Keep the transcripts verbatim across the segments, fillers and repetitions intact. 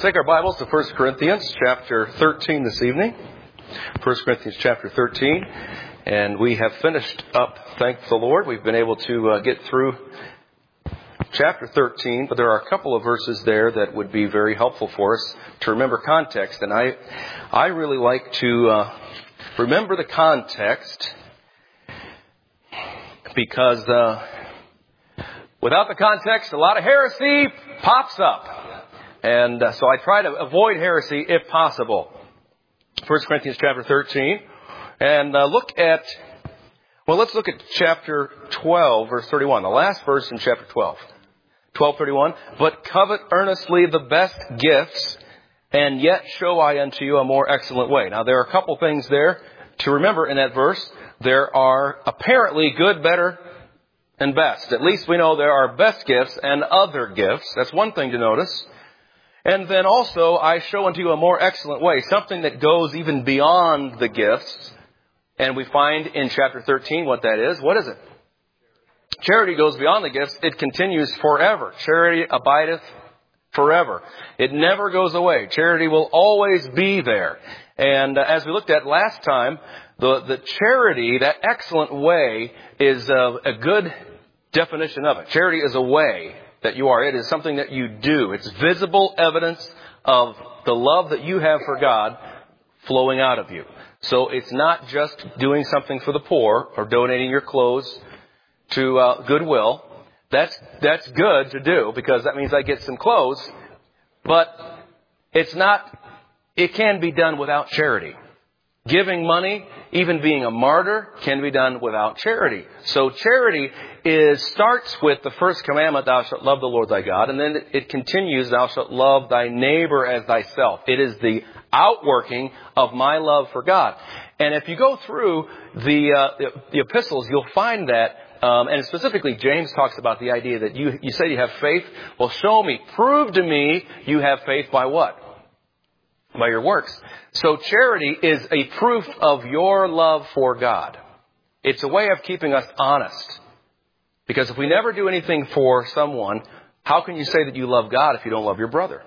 Take our Bibles to First Corinthians chapter thirteen this evening. First Corinthians chapter thirteen. And we have finished up, thank the Lord. We've been able to uh, get through chapter thirteen, but there are a couple of verses there that would be very helpful for us to remember context. And I, I really like to uh, remember the context because uh, without the context, a lot of heresy pops up. And uh, so I try to avoid heresy if possible. First Corinthians chapter thirteen. And uh, look at, well, let's look at chapter twelve, verse thirty-one. The last verse in chapter twelve. twelve thirty-one. But covet earnestly the best gifts, and yet show I unto you a more excellent way. Now, there are a couple things there to remember in that verse. There are apparently good, better, and best. At least we know there are best gifts and other gifts. That's one thing to notice. And then also, I show unto you a more excellent way, something that goes even beyond the gifts. And we find in chapter thirteen what that is. What is it? Charity goes beyond the gifts. It continues forever. Charity abideth forever. It never goes away. Charity will always be there. And uh, as we looked at last time, the, the charity, that excellent way, is uh, a good definition of it. Charity is a way that you are. It is something that you do. It's visible evidence of the love that you have for God flowing out of you. So it's not just doing something for the poor or donating your clothes to uh, Goodwill. That's that's good to do because that means I get some clothes. But it's not, it can be done without charity. Giving money, even being a martyr, can be done without charity. So charity is starts with the first commandment, thou shalt love the Lord thy God, and then it continues, thou shalt love thy neighbor as thyself. It is the outworking of my love for God. And if you go through the uh, the, the epistles, you'll find that, um, and specifically James talks about the idea that you you say you have faith. Well, show me, prove to me you have faith by what? By your works. So charity is a proof of your love for God. It's a way of keeping us honest. Because if we never do anything for someone, how can you say that you love God if you don't love your brother?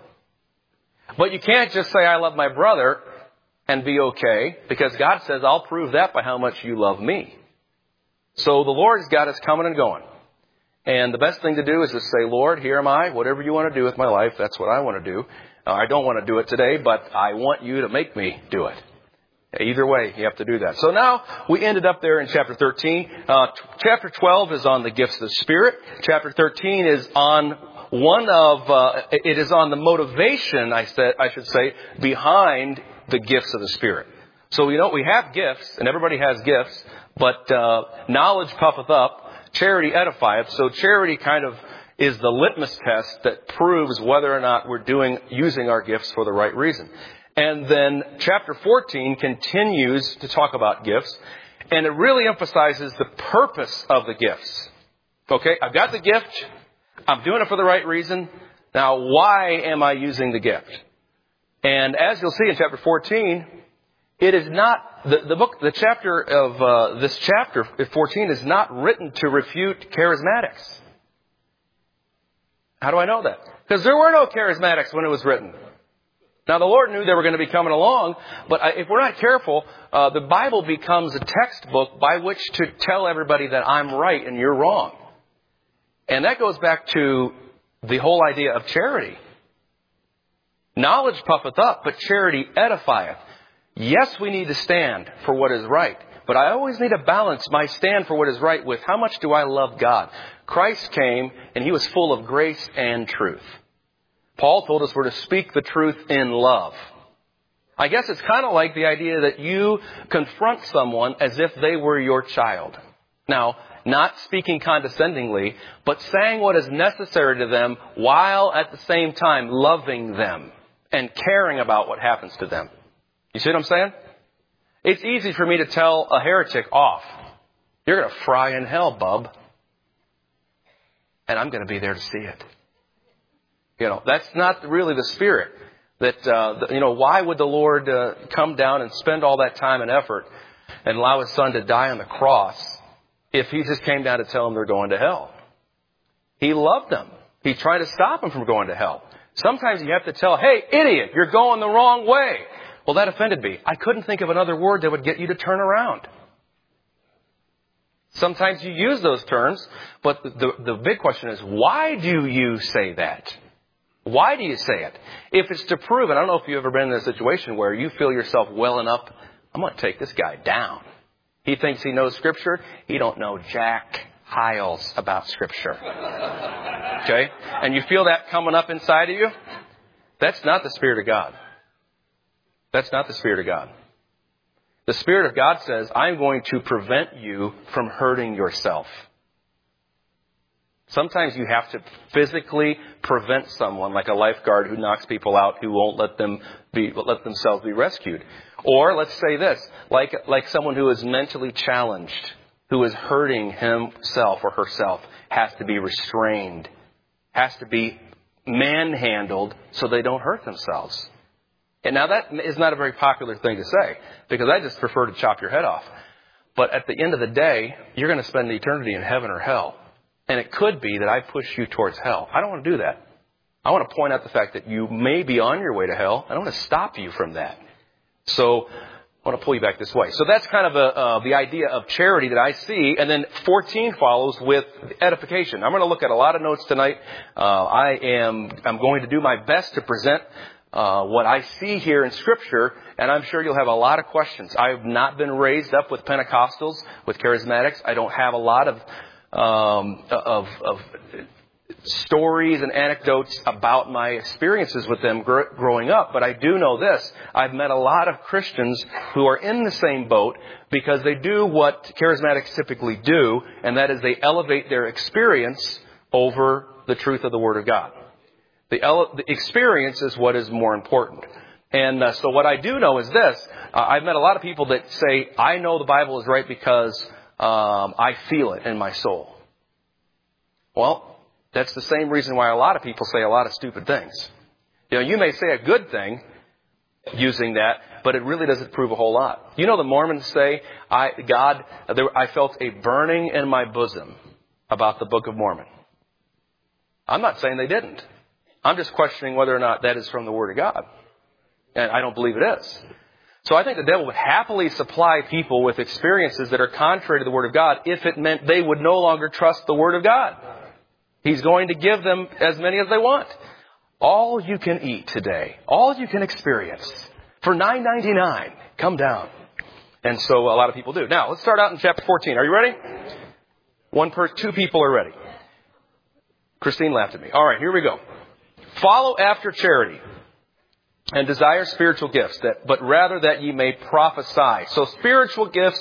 But you can't just say, I love my brother and be okay. Because God says, I'll prove that by how much you love me. So the Lord's got us coming and going. And the best thing to do is just say, Lord, here am I. Whatever you want to do with my life, that's what I want to do. Uh, I don't want to do it today, but I want you to make me do it. Either way, you have to do that. So now we ended up there in chapter thirteen. Uh, t- chapter twelve is on the gifts of the Spirit. Chapter thirteen is on one of, uh, it is on the motivation, I said, I should say, behind the gifts of the Spirit. So, you know, we have gifts, and everybody has gifts, but uh, knowledge puffeth up, charity edifieth. So charity kind of is the litmus test that proves whether or not we're doing, using our gifts for the right reason. And then chapter fourteen continues to talk about gifts, and it really emphasizes the purpose of the gifts. Okay, I've got the gift. I'm doing it for the right reason. Now, why am I using the gift? And as you'll see in chapter fourteen, it is not, the, the book, the chapter of uh, this chapter, fourteen, is not written to refute charismatics. How do I know that? Because there were no charismatics when it was written. Now, the Lord knew they were going to be coming along, but if we're not careful, uh, the Bible becomes a textbook by which to tell everybody that I'm right and you're wrong. And that goes back to the whole idea of charity. Knowledge puffeth up, but charity edifieth. Yes, we need to stand for what is right, but I always need to balance my stand for what is right with how much do I love God. Christ came, and He was full of grace and truth. Paul told us we're to speak the truth in love. I guess it's kind of like the idea that you confront someone as if they were your child. Now, not speaking condescendingly, but saying what is necessary to them while at the same time loving them and caring about what happens to them. You see what I'm saying? It's easy for me to tell a heretic off. You're going to fry in hell, bub. And I'm going to be there to see it. You know, that's not really the spirit. That, uh, the, you know, why would the Lord uh, come down and spend all that time and effort and allow His Son to die on the cross if He just came down to tell them they're going to hell? He loved them. He tried to stop them from going to hell. Sometimes you have to tell, hey, idiot, you're going the wrong way. Well, that offended me. I couldn't think of another word that would get you to turn around. Sometimes you use those terms, but the, the big question is, why do you say that? Why do you say it? If it's to prove, and I don't know if you've ever been in a situation where you feel yourself welling up, I'm going to take this guy down. He thinks he knows Scripture. He don't know Jack Hiles about Scripture. Okay? And you feel that coming up inside of you? That's not the Spirit of God. That's not the Spirit of God. The Spirit of God says, I'm going to prevent you from hurting yourself. Sometimes you have to physically prevent someone, like a lifeguard who knocks people out who won't let them be, let themselves be rescued. Or let's say this, like, like someone who is mentally challenged, who is hurting himself or herself, has to be restrained, has to be manhandled so they don't hurt themselves. And now that is not a very popular thing to say, because I just prefer to chop your head off. But at the end of the day, you're going to spend eternity in heaven or hell. And it could be that I push you towards hell. I don't want to do that. I want to point out the fact that you may be on your way to hell. I don't want to stop you from that. So I want to pull you back this way. So that's kind of a, uh, the idea of charity that I see. And then fourteen follows with edification. I'm going to look at a lot of notes tonight. Uh, I am I'm going to do my best to present Uh, what I see here in Scripture, and I'm sure you'll have a lot of questions. I have not been raised up with Pentecostals, with Charismatics. I don't have a lot of um, of, of stories and anecdotes about my experiences with them gr- growing up, but I do know this. I've met a lot of Christians who are in the same boat because they do what Charismatics typically do, and that is they elevate their experience over the truth of the Word of God. The, ele- the experience is what is more important. And uh, so what I do know is this. Uh, I've met a lot of people that say, I know the Bible is right because um, I feel it in my soul. Well, that's the same reason why a lot of people say a lot of stupid things. You know, you may say a good thing using that, but it really doesn't prove a whole lot. You know, the Mormons say, I, God, there, I felt a burning in my bosom about the Book of Mormon. I'm not saying they didn't. I'm just questioning whether or not that is from the Word of God. And I don't believe it is. So I think the devil would happily supply people with experiences that are contrary to the Word of God if it meant they would no longer trust the Word of God. He's going to give them as many as they want. All you can eat today, all you can experience, for nine ninety-nine, come down. And so a lot of people do. Now, let's start out in chapter fourteen. Are you ready? One per, two people are ready. Christine laughed at me. All right, here we go. Follow after charity and desire spiritual gifts, that, but rather that ye may prophesy. So spiritual gifts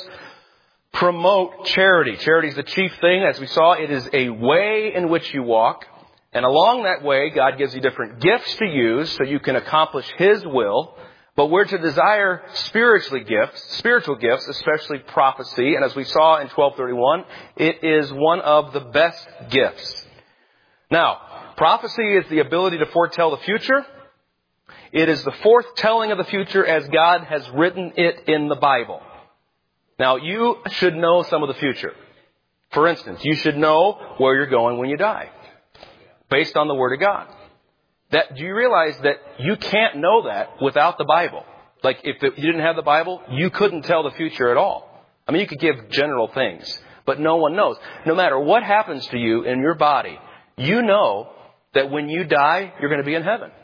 promote charity. Charity is the chief thing. As we saw, it is a way in which you walk. And along that way, God gives you different gifts to use so you can accomplish His will. But we're to desire spiritually gifts, spiritual gifts, especially prophecy. And as we saw in twelve thirty-one, it is one of the best gifts. Now, prophecy is the ability to foretell the future. It is the foretelling of the future as God has written it in the Bible. Now, you should know some of the future. For instance, you should know where you're going when you die, based on the Word of God. That, do you realize that you can't know that without the Bible? Like, if you didn't have the Bible, you couldn't tell the future at all. I mean, you could give general things, but no one knows. No matter what happens to you in your body, you know that when you die, you're going to be in heaven.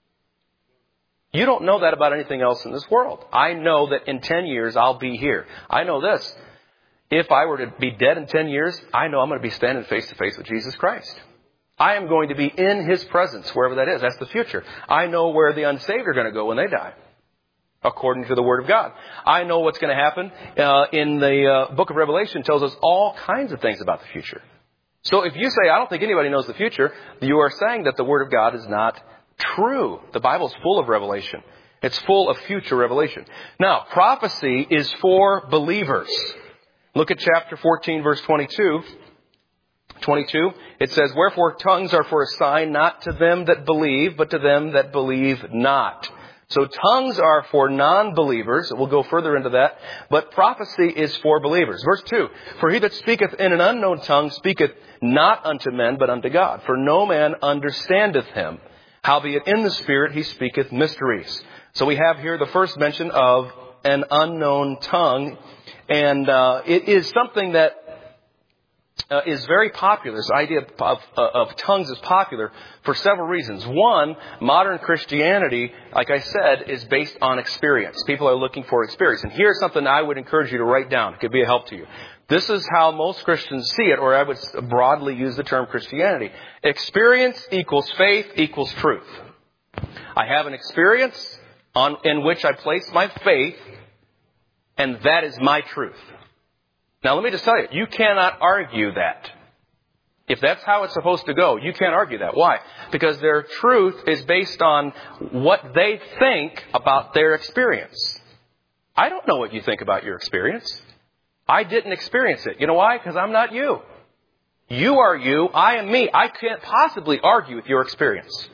You don't know that about anything else in this world. I know that in ten years, I'll be here. I know this. If I were to be dead in ten years, I know I'm going to be standing face to face with Jesus Christ. I am going to be in His presence, wherever that is. That's the future. I know where the unsaved are going to go when they die, according to the Word of God. I know what's going to happen. Uh, in the uh, book of Revelation tells us all kinds of things about the future. So if you say, I don't think anybody knows the future, you are saying that the Word of God is not true. The Bible is full of revelation. It's full of future revelation. Now, prophecy is for believers. Look at chapter fourteen, verse twenty-two. twenty-two, it says, wherefore tongues are for a sign not to them that believe, but to them that believe not. So tongues are for non-believers. We'll go further into that. But prophecy is for believers. Verse two, for he that speaketh in an unknown tongue speaketh not unto men, but unto God. For no man understandeth him. Howbeit in the Spirit he speaketh mysteries. So we have here the first mention of an unknown tongue. And uh, it is something that uh, is very popular. This idea of, of, of tongues is popular for several reasons. One, modern Christianity, like I said, is based on experience. People are looking for experience. And here's something I would encourage you to write down. It could be a help to you. This is how most Christians see it, or I would broadly use the term Christianity. Experience equals faith equals truth. I have an experience on, in which I place my faith, and that is my truth. Now, let me just tell you, you cannot argue that. If that's how it's supposed to go, you can't argue that. Why? Because their truth is based on what they think about their experience. I don't know what you think about your experience. I didn't experience it. You know why? Because I'm not you. You are you. I am me. I can't possibly argue with your experience.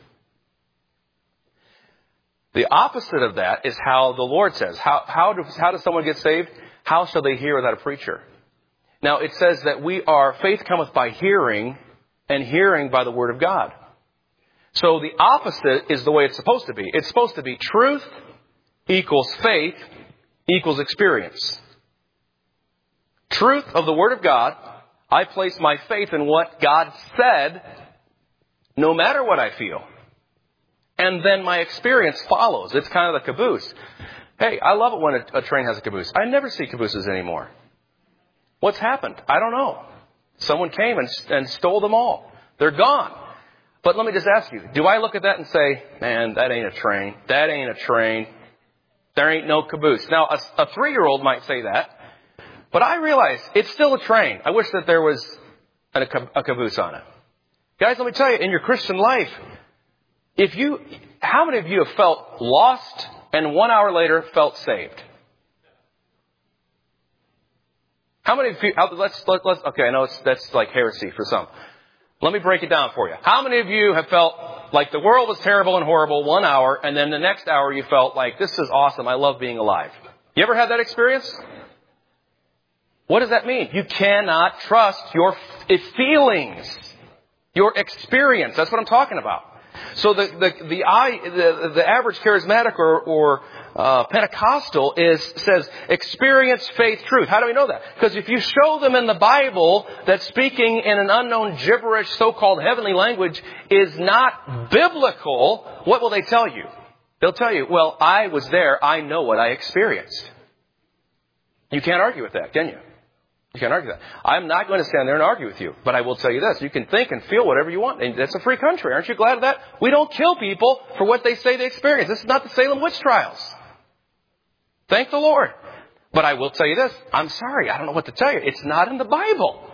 The opposite of that is how the Lord says. How, how, do, how does someone get saved? How shall they hear without a preacher? Now, it says that we are, faith cometh by hearing, and hearing by the word of God. So the opposite is the way it's supposed to be. It's supposed to be truth equals faith equals experience. Truth of the word of God, I place my faith in what God said, no matter what I feel. And then my experience follows. It's kind of the caboose. Hey, I love it when a, a train has a caboose. I never see cabooses anymore. What's happened? I don't know. Someone came and, and stole them all. They're gone. But let me just ask you, do I look at that and say, man, that ain't a train. That ain't a train. There ain't no caboose. Now, a, a three-year-old might say that. But I realize it's still a train. I wish that there was a, a caboose on it. Guys, let me tell you, in your Christian life, if you, how many of you have felt lost and one hour later felt saved? How many of you, let's, let's, let's okay, I know it's, that's like heresy for some. Let me break it down for you. How many of you have felt like the world was terrible and horrible one hour, and then the next hour you felt like, this is awesome, I love being alive? You ever had that experience? What does that mean? You cannot trust your feelings, your experience. That's what I'm talking about. So the the the, I, the, the average charismatic or, or uh, Pentecostal is says experience, faith, truth. How do we know that? Because if you show them in the Bible that speaking in an unknown gibberish, so-called heavenly language is not biblical, what will they tell you? They'll tell you, well, I was there. I know what I experienced. You can't argue with that, can you? You can't argue that. I'm not going to stand there and argue with you. But I will tell you this. You can think and feel whatever you want. And that's a free country. Aren't you glad of that? We don't kill people for what they say they experience. This is not the Salem witch trials. Thank the Lord. But I will tell you this. I'm sorry. I don't know what to tell you. It's not in the Bible.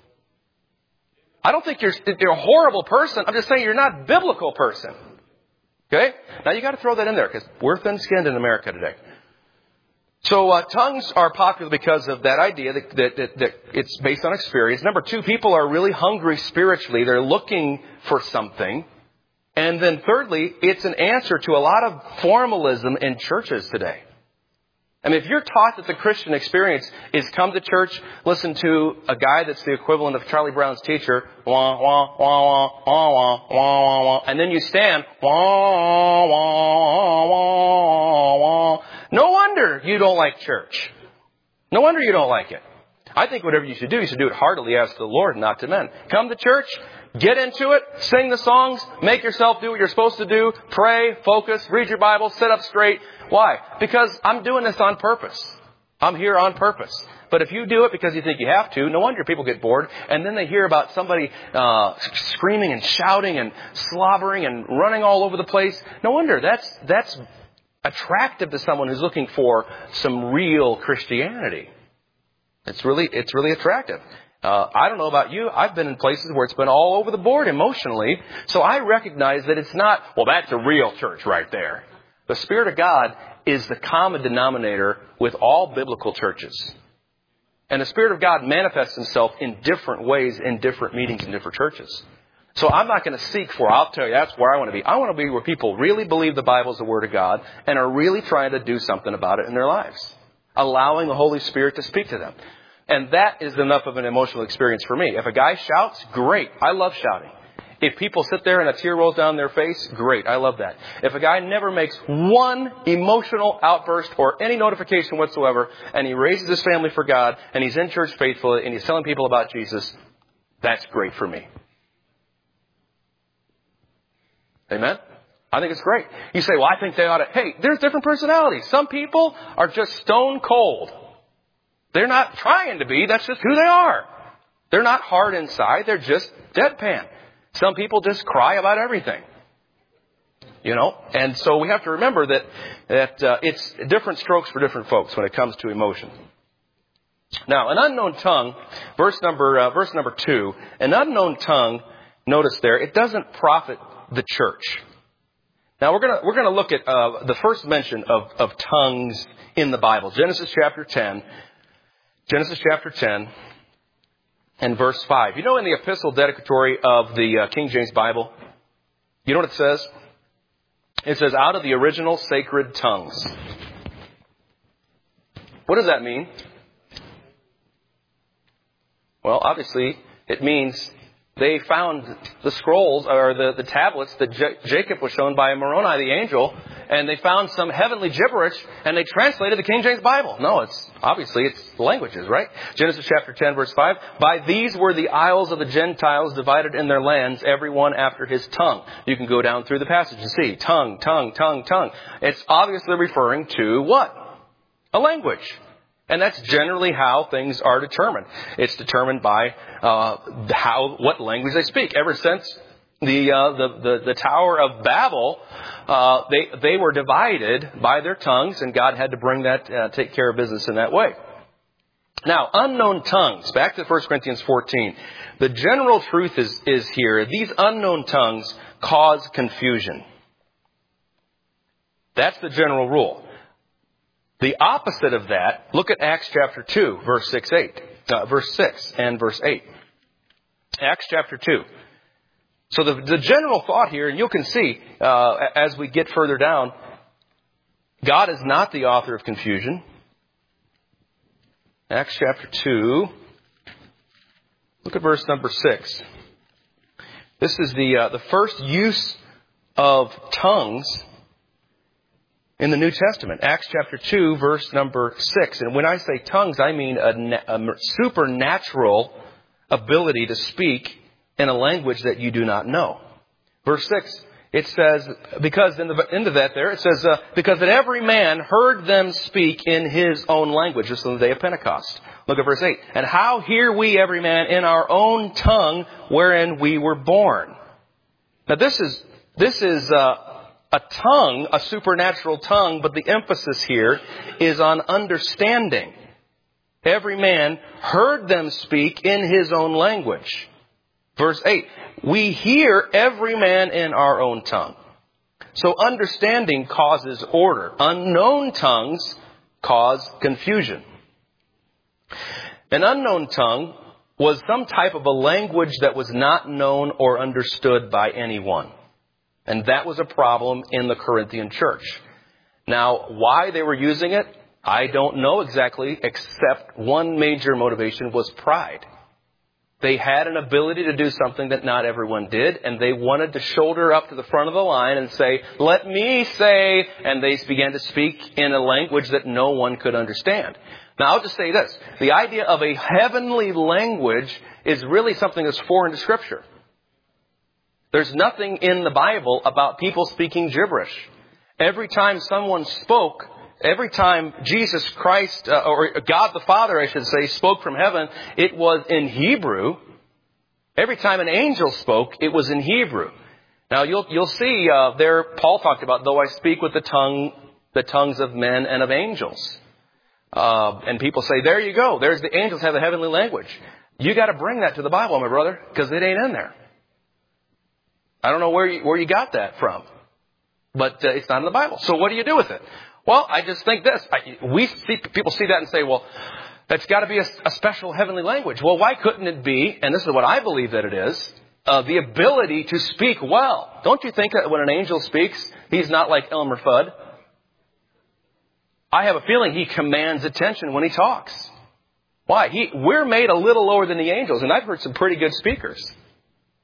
I don't think you're, you're a horrible person. I'm just saying you're not a biblical person. Okay? Now you got to throw that in there because we're thin-skinned in America today. So uh, tongues are popular because of that idea that, that, that, that it's based on experience. Number two, people are really hungry spiritually. They're looking for something. And then thirdly, it's an answer to a lot of formalism in churches today. I mean, if you're taught that the Christian experience is come to church, listen to a guy that's the equivalent of Charlie Brown's teacher, wah, wah, wah, wah, wah, wah, wah, wah, wah, and then you stand, wah, wah, wah, wah. No wonder you don't like church. No wonder you don't like it. I think whatever you should do, you should do it heartily as to the Lord, not to men. Come to church, get into it, sing the songs, make yourself do what you're supposed to do, pray, focus, read your Bible, sit up straight. Why? Because I'm doing this on purpose. I'm here on purpose. But if you do it because you think you have to, no wonder people get bored. And then they hear about somebody uh, screaming and shouting and slobbering and running all over the place. No wonder. That's that's attractive to someone who's looking for some real Christianity. It's really it's really attractive. Uh, I don't know about you. I've been in places where it's been all over the board emotionally. So I recognize that it's not, well, that's a real church right there. The Spirit of God is the common denominator with all biblical churches. And the Spirit of God manifests Himself in different ways in different meetings in different churches. So I'm not going to seek for, I'll tell you, that's where I want to be. I want to be where people really believe the Bible is the Word of God and are really trying to do something about it in their lives. Allowing the Holy Spirit to speak to them. And that is enough of an emotional experience for me. If a guy shouts, great. I love shouting. If people sit there and a tear rolls down their face, great. I love that. If a guy never makes one emotional outburst or any notification whatsoever, and he raises his family for God, and he's in church faithfully, and he's telling people about Jesus, that's great for me. Amen? I think it's great. You say, well, I think they ought to. Hey, there's different personalities. Some people are just stone cold. They're not trying to be. That's just who they are. They're not hard inside. They're just deadpan. Some people just cry about everything. You know, and so we have to remember that that uh, it's different strokes for different folks when it comes to emotion. Now, an unknown tongue, verse number uh, verse number two, an unknown tongue. Notice there, it doesn't profit the church. Now we're gonna we're gonna look at uh, the first mention of of tongues in the Bible, Genesis chapter ten, Genesis chapter ten. And verse five. You know, in the epistle dedicatory of the uh, King James Bible, you know what it says? It says, out of the original sacred tongues. What does that mean? Well, obviously, it means they found the scrolls or the, the tablets that J- Jacob was shown by Moroni, the angel, and they found some heavenly gibberish, and they translated the King James Bible. No, it's obviously it's languages, right? Genesis chapter ten, verse five. By these were the isles of the Gentiles divided in their lands, every one after his tongue. You can go down through the passage and see tongue, tongue, tongue, tongue. It's obviously referring to what? A language. And that's generally how things are determined. It's determined by uh, how what language they speak. Ever since the uh, the, the the Tower of Babel, uh, they they were divided by their tongues, and God had to bring that uh, take care of business in that way. Now, unknown tongues. Back to First Corinthians fourteen. The general truth is is here. These unknown tongues cause confusion. That's the general rule. The opposite of that, look at Acts chapter two, verse six, eight, uh, verse six and verse eight. Acts chapter two. So the, the general thought here, and you can see uh, as we get further down, God is not the author of confusion. Acts chapter two. Look at verse number six. This is the uh, the first use of tongues in the New Testament. Acts chapter two, verse number six. And when I say tongues, I mean a, a supernatural ability to speak in a language that you do not know. Verse six, it says, because in the end of that there, it says, uh, because that every man heard them speak in his own language. This is on the day of Pentecost. Look at verse eight. And how hear we every man in our own tongue wherein we were born. Now this is, this is, uh, a tongue, a supernatural tongue, but the emphasis here is on understanding. Every man heard them speak in his own language. Verse eight, we hear every man in our own tongue. So understanding causes order. Unknown tongues cause confusion. An unknown tongue was some type of a language that was not known or understood by anyone. And that was a problem in the Corinthian church. Now, why they were using it, I don't know exactly, except one major motivation was pride. They had an ability to do something that not everyone did, and they wanted to shoulder up to the front of the line and say, let me say, and they began to speak in a language that no one could understand. Now, I'll just say this. The idea of a heavenly language is really something that's foreign to Scripture. There's nothing in the Bible about people speaking gibberish. Every time someone spoke, every time Jesus Christ, uh, or God the Father, I should say, spoke from heaven, it was in Hebrew. Every time an angel spoke, it was in Hebrew. Now, you'll you'll see uh, there, Paul talked about, though I speak with the tongue, the tongues of men and of angels. Uh, and people say, there you go. There's the angels have a heavenly language. You got to bring that to the Bible, my brother, because it ain't in there. I don't know where you, where you got that from, but uh, it's not in the Bible. So what do you do with it? Well, I just think this. I, we see, people see that and say, well, that's got to be a, a special heavenly language. Well, why couldn't it be, and this is what I believe that it is, uh, the ability to speak well. Don't you think that when an angel speaks, he's not like Elmer Fudd? I have a feeling he commands attention when he talks. Why? He, we're made a little lower than the angels, and I've heard some pretty good speakers.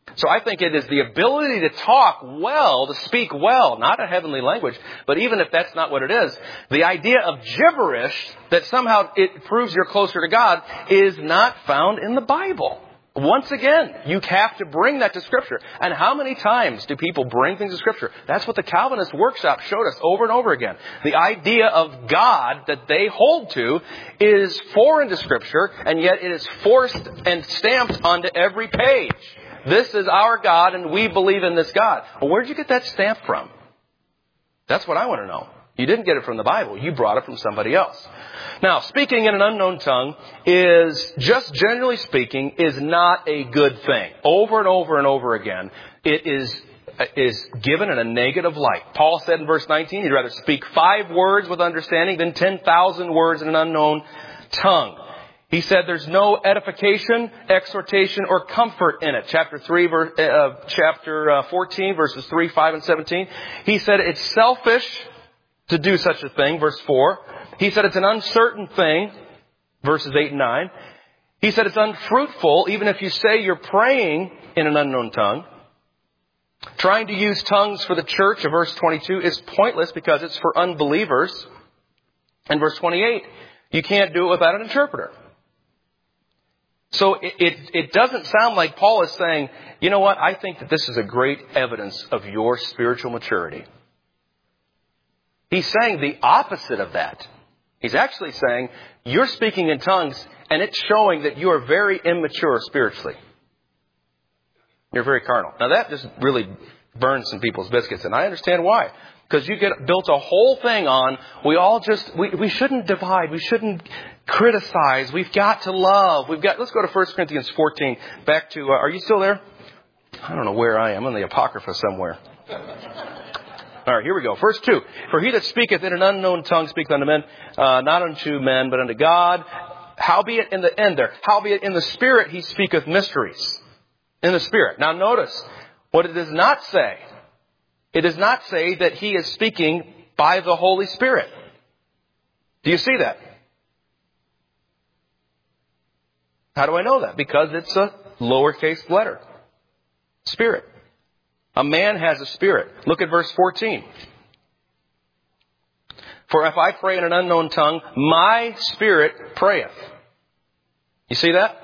So I think it is the ability to talk well, to speak well, not a heavenly language, but even if that's not what it is, the idea of gibberish that somehow it proves you're closer to God is not found in the Bible. Once again, you have to bring that to Scripture. And how many times do people bring things to Scripture? That's what the Calvinist workshop showed us over and over again. The idea of God that they hold to is foreign to Scripture, and yet it is forced and stamped onto every page. This is our God, and we believe in this God. Well, where did you get that stamp from? That's what I want to know. You didn't get it from the Bible. You brought it from somebody else. Now, speaking in an unknown tongue is, just generally speaking, is not a good thing. Over and over and over again, it is is given in a negative light. Paul said in verse nineteen, he'd rather speak five words with understanding than ten thousand words in an unknown tongue. He said there's no edification, exhortation, or comfort in it. Chapter three, verse, uh, chapter uh, fourteen, verses three, five, and seventeen. He said it's selfish to do such a thing, verse four. He said it's an uncertain thing, verses eight and nine. He said it's unfruitful, even if you say you're praying in an unknown tongue. Trying to use tongues for the church, of verse twenty-two, is pointless because it's for unbelievers. And verse twenty-eight, you can't do it without an interpreter. So it, it, it doesn't sound like Paul is saying, you know what, I think that this is a great evidence of your spiritual maturity. He's saying the opposite of that. He's actually saying, you're speaking in tongues, and it's showing that you are very immature spiritually. You're very carnal. Now that just really burns some people's biscuits, and I understand why. Because you get built a whole thing on, we all just, we, we shouldn't divide, we shouldn't criticize, we've got to love. We've got, let's go to First Corinthians fourteen, back to, uh, are you still there? I don't know where I am, I'm in the Apocrypha somewhere. All right, here we go. Verse two. For he that speaketh in an unknown tongue speaketh unto men, uh, not unto men, but unto God. Howbeit in the end there, howbeit in the Spirit he speaketh mysteries. In the Spirit. Now notice, what it does not say, it does not say that he is speaking by the Holy Spirit. Do you see that? How do I know that? Because it's a lowercase letter. Spirit. A man has a spirit. Look at verse fourteen. For if I pray in an unknown tongue, my spirit prayeth. You see that?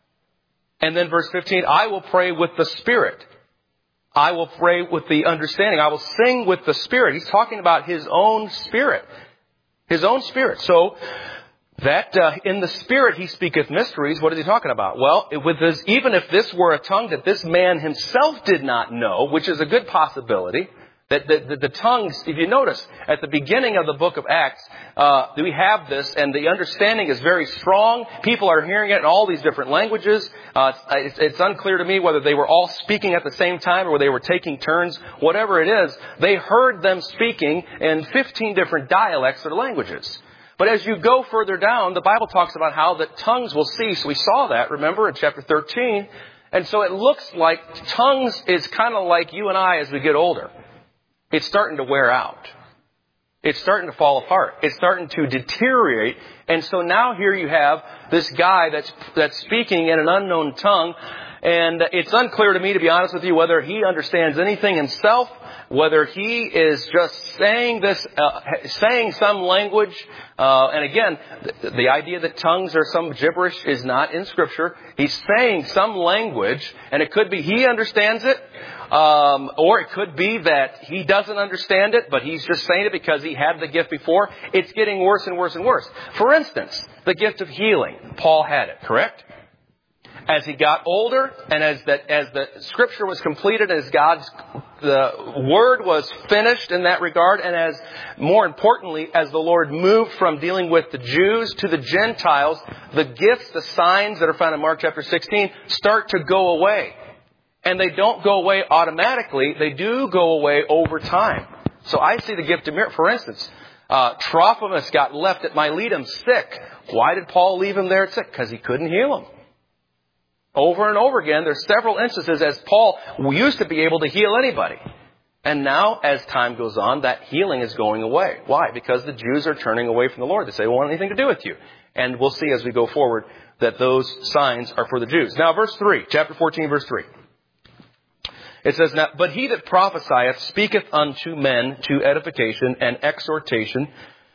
And then verse fifteen, I will pray with the Spirit. I will pray with the understanding. I will sing with the Spirit. He's talking about his own spirit. His own spirit. So, that uh, in the Spirit he speaketh mysteries. What is he talking about? Well, with this, even if this were a tongue that this man himself did not know, which is a good possibility, that the, the, the tongues, if you notice, at the beginning of the book of Acts, uh, we have this, and the understanding is very strong. People are hearing it in all these different languages. Uh, it's, it's unclear to me whether they were all speaking at the same time or they were taking turns. Whatever it is, they heard them speaking in fifteen different dialects or languages. But as you go further down, the Bible talks about how the tongues will cease. We saw that, remember, in chapter thirteen. And so it looks like tongues is kind of like you and I as we get older. It's starting to wear out. It's starting to fall apart. It's starting to deteriorate. And so now here you have this guy that's that's speaking in an unknown tongue. And it's unclear to me, to be honest with you, whether he understands anything himself, whether he is just saying this, uh, saying some language. Uh, and again, the, the idea that tongues are some gibberish is not in Scripture. He's saying some language, and it could be he understands it, um, or it could be that he doesn't understand it, but he's just saying it because he had the gift before. It's getting worse and worse and worse. For instance, the gift of healing. Paul had it, correct? As he got older, and as that as the Scripture was completed, as God's the Word was finished in that regard, and as more importantly, as the Lord moved from dealing with the Jews to the Gentiles, the gifts, the signs that are found in Mark chapter sixteen, start to go away. And they don't go away automatically. They do go away over time. So I see the gift of miracles. For instance, uh, Trophimus got left at Miletum sick. Why did Paul leave him there sick? Because he couldn't heal him. Over and over again, there's several instances as Paul used to be able to heal anybody. And now, as time goes on, that healing is going away. Why? Because the Jews are turning away from the Lord. They say, we don't want anything to do with you. And we'll see as we go forward that those signs are for the Jews. Now, verse three, chapter fourteen, verse three. It says, now, but he that prophesieth speaketh unto men to edification and exhortation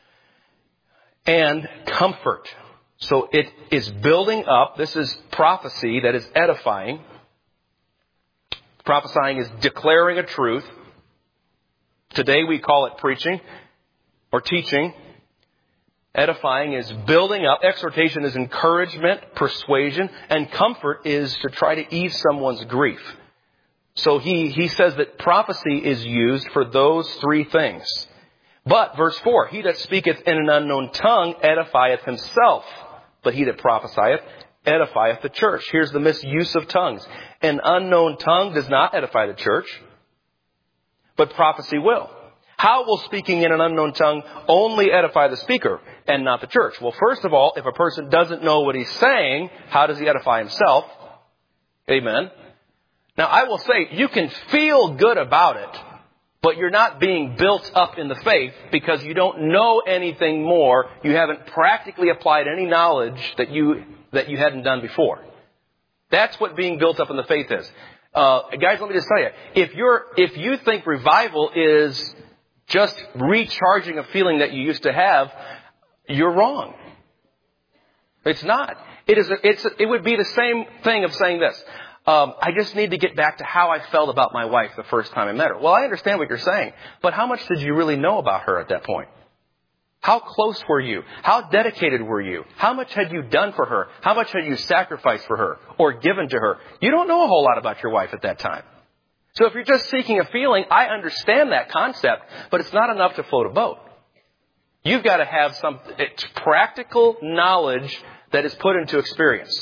and comfort. So it is building up. This is prophecy that is edifying. Prophesying is declaring a truth. Today we call it preaching or teaching. Edifying is building up. Exhortation is encouragement, persuasion, and comfort is to try to ease someone's grief. So he, he says that prophecy is used for those three things. But, verse four, he that speaketh in an unknown tongue edifieth himself, but he that prophesieth edifieth the church. Here's the misuse of tongues. An unknown tongue does not edify the church, but prophecy will. How will speaking in an unknown tongue only edify the speaker and not the church? Well, first of all, if a person doesn't know what he's saying, how does he edify himself? Amen. Now, I will say, you can feel good about it, but you're not being built up in the faith because you don't know anything more. You haven't practically applied any knowledge that you that you hadn't done before. That's what being built up in the faith is. Uh, guys, let me just tell you, if you're if you think revival is just recharging a feeling that you used to have, you're wrong. It's not. It is. A, it's. A, it would be the same thing of saying this. Um, I just need to get back to how I felt about my wife the first time I met her. Well, I understand what you're saying, but how much did you really know about her at that point? How close were you? How dedicated were you? How much had you done for her? How much had you sacrificed for her or given to her? You don't know a whole lot about your wife at that time. So if you're just seeking a feeling, I understand that concept, but it's not enough to float a boat. You've got to have some it's practical knowledge that is put into experience.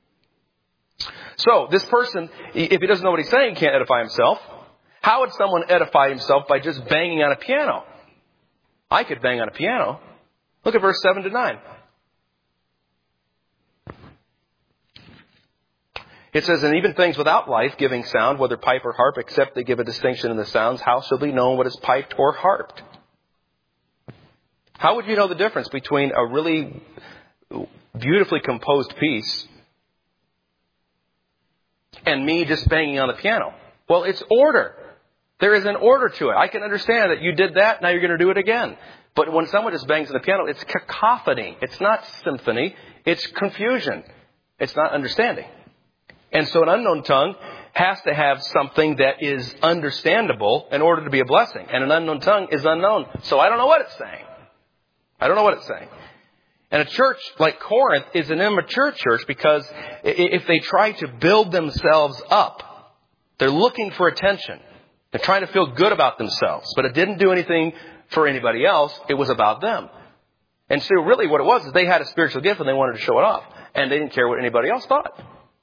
So this person, if he doesn't know what he's saying, can't edify himself. How would someone edify himself? By just banging on a piano. I could bang on a piano. Look at verse seven to nine. It says, and even things without life giving sound, whether pipe or harp, except they give a distinction in the sounds, how shall be known what is piped or harped? How would you know the difference between a really beautifully composed piece and me just banging on the piano? Well, it's order. There is an order to it. I can understand that you did that, now you're going to do it again. But when someone just bangs on the piano, it's cacophony. It's not symphony. It's confusion. It's not understanding. And so an unknown tongue has to have something that is understandable in order to be a blessing. And an unknown tongue is unknown. So I don't know what it's saying. I don't know what it's saying. And a church like Corinth is an immature church because if they try to build themselves up, they're looking for attention. They're trying to feel good about themselves. But it didn't do anything for anybody else. It was about them. And so really what it was is they had a spiritual gift and they wanted to show it off. And they didn't care what anybody else thought.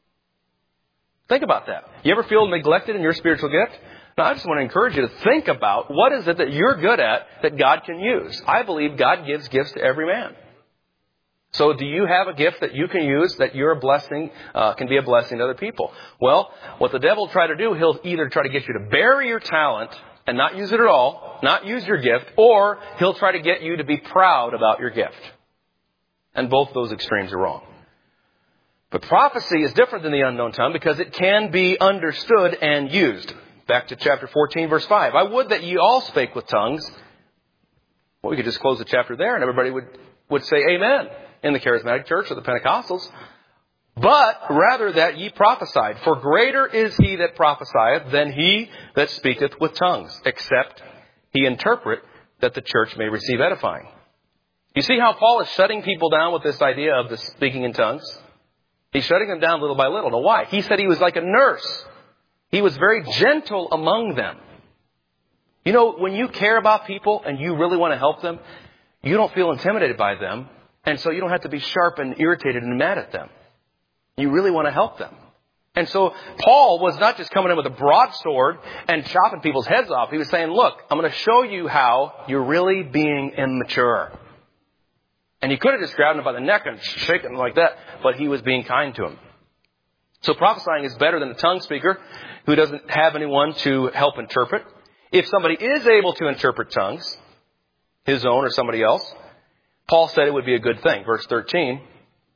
Think about that. You ever feel neglected in your spiritual gift? Now, I just want to encourage you to think about what is it that you're good at that God can use. I believe God gives gifts to every man. So do you have a gift that you can use that you're a blessing, uh, can be a blessing to other people? Well, what the devil will try to do, he'll either try to get you to bury your talent and not use it at all, not use your gift, or he'll try to get you to be proud about your gift. And both those extremes are wrong. But prophecy is different than the unknown tongue because it can be understood and used. Back to chapter fourteen, verse five. I would that ye all spake with tongues. Well, we could just close the chapter there and everybody would, would say amen in the charismatic church or the Pentecostals. But rather that ye prophesied. For greater is he that prophesieth than he that speaketh with tongues, except he interpret, that the church may receive edifying. You see how Paul is shutting people down with this idea of the speaking in tongues? He's shutting them down little by little. Now why? He said he was like a nurse. He was very gentle among them. You know, when you care about people and you really want to help them, you don't feel intimidated by them. And so you don't have to be sharp and irritated and mad at them. You really want to help them. And so Paul was not just coming in with a broadsword and chopping people's heads off. He was saying, look, I'm going to show you how you're really being immature. And he could have just grabbed him by the neck and shaken him like that, but he was being kind to him. So prophesying is better than a tongue speaker who doesn't have anyone to help interpret. If somebody is able to interpret tongues, his own or somebody else, Paul said it would be a good thing. Verse thirteen,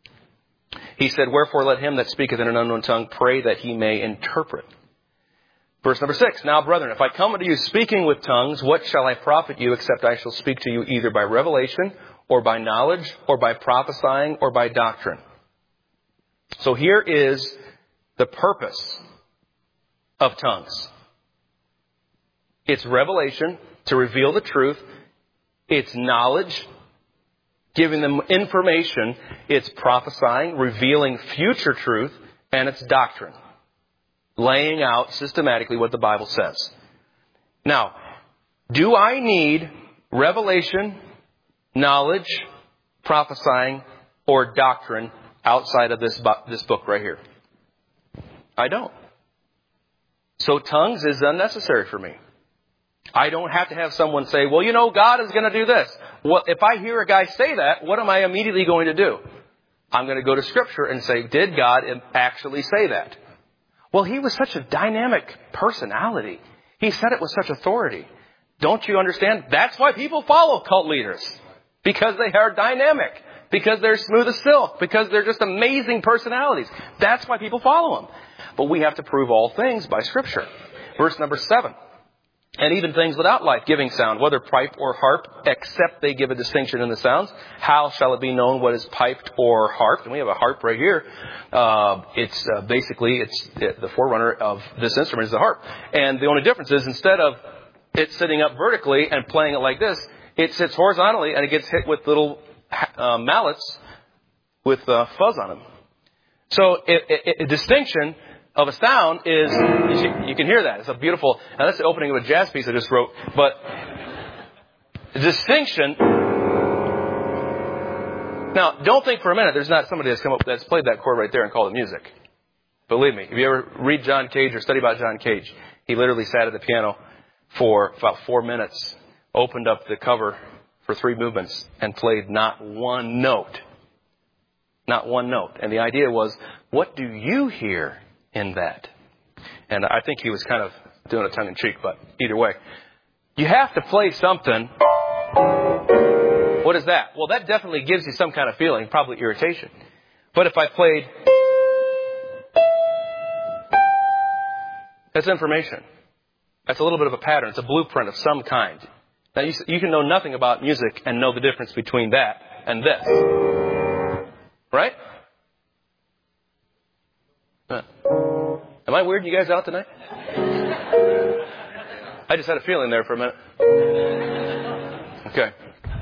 he said, wherefore let him that speaketh in an unknown tongue pray that he may interpret. Verse number six. Now, brethren, if I come unto you speaking with tongues, what shall I profit you except I shall speak to you either by revelation or by knowledge or by prophesying or by doctrine? So here is the purpose of tongues. It's revelation, to reveal the truth. It's knowledge, giving them information. It's prophesying, revealing future truth. And it's doctrine, laying out systematically what the Bible says. Now, do I need revelation, knowledge, prophesying, or doctrine outside of this this book right here? I don't. So tongues is unnecessary for me. I don't have to have someone say, well, you know, God is going to do this. Well, if I hear a guy say that, what am I immediately going to do? I'm going to go to Scripture and say, did God actually say that? Well, he was such a dynamic personality. He said it with such authority. Don't you understand? That's why people follow cult leaders. Because they are dynamic. Because they're smooth as silk. Because they're just amazing personalities. That's why people follow them. But we have to prove all things by Scripture. Verse number seven. And even things without life-giving sound, whether pipe or harp, except they give a distinction in the sounds. How shall it be known what is piped or harped? And we have a harp right here. Uh, it's uh, basically, it's it, the forerunner of this instrument is the harp. And the only difference is instead of it sitting up vertically and playing it like this, it sits horizontally and it gets hit with little uh, mallets with uh, fuzz on them. So it, it, a distinction of a sound is, you can hear that. It's a beautiful, now that's the opening of a jazz piece I just wrote, but the distinction, now don't think for a minute there's not somebody that's come up, that's played that chord right there and called it music. Believe me, if you ever read John Cage or study about John Cage, he literally sat at the piano for about four minutes, opened up the cover for three movements and played not one note. Not one note. And the idea was, what do you hear in that? And I think he was kind of doing it tongue-in-cheek, but either way. You have to play something. What is that? Well, that definitely gives you some kind of feeling, probably irritation. But if I played, that's information. That's a little bit of a pattern. It's a blueprint of some kind. Now, you, you can know nothing about music and know the difference between that and this. Right? Huh. Am I weirding you guys out tonight? I just had a feeling there for a minute. Okay.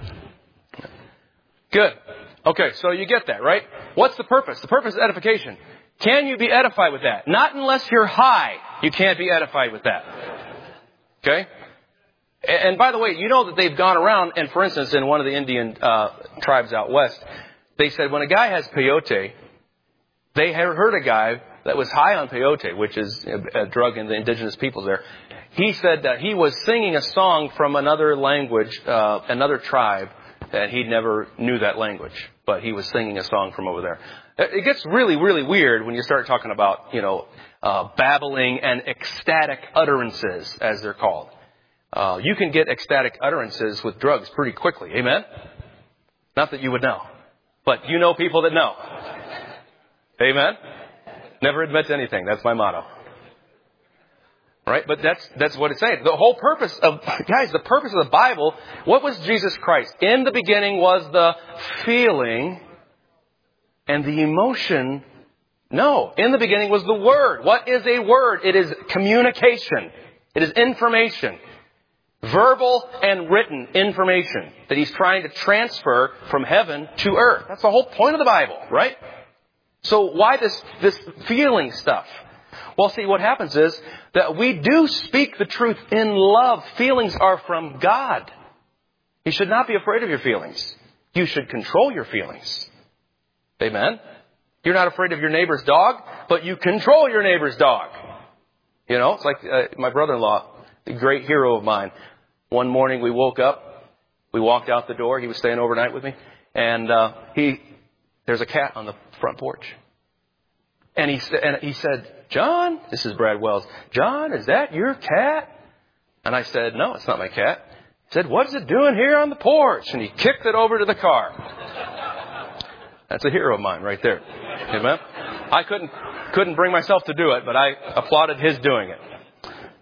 Good. Okay, so you get that, right? What's the purpose? The purpose is edification. Can you be edified with that? Not unless you're high. You can't be edified with that. Okay? And by the way, you know that they've gone around, and for instance, in one of the Indian uh, tribes out west, they said when a guy has peyote, they had heard a guy that was high on peyote, which is a drug in the indigenous peoples there. He said that he was singing a song from another language, uh, another tribe, and he never knew that language, but he was singing a song from over there. It gets really, really weird when you start talking about, you know, uh, babbling and ecstatic utterances, as they're called. Uh, you can get ecstatic utterances with drugs pretty quickly. Amen? Not that you would know, but you know people that know. Amen? Never admit to anything. That's my motto. Right? But that's that's what it's saying. The whole purpose of, guys, the purpose of the Bible, what was Jesus Christ? In the beginning was the feeling and the emotion. No. In the beginning was the Word. What is a word? It is communication. It is information. Verbal and written information that He's trying to transfer from heaven to earth. That's the whole point of the Bible, right? So why this, this feeling stuff? Well, see, what happens is that we do speak the truth in love. Feelings are from God. You should not be afraid of your feelings. You should control your feelings. Amen? You're not afraid of your neighbor's dog, but you control your neighbor's dog. You know, it's like uh, my brother-in-law, the great hero of mine. One morning we woke up. We walked out the door. He was staying overnight with me. And uh, he, there's a cat on the front porch. And he, and he said, John, this is Brad Wells, John, is that your cat? And I said, no, it's not my cat. He said, what's it doing here on the porch? And he kicked it over to the car. That's a hero of mine right there. Amen? I couldn't couldn't bring myself to do it, but I applauded his doing it.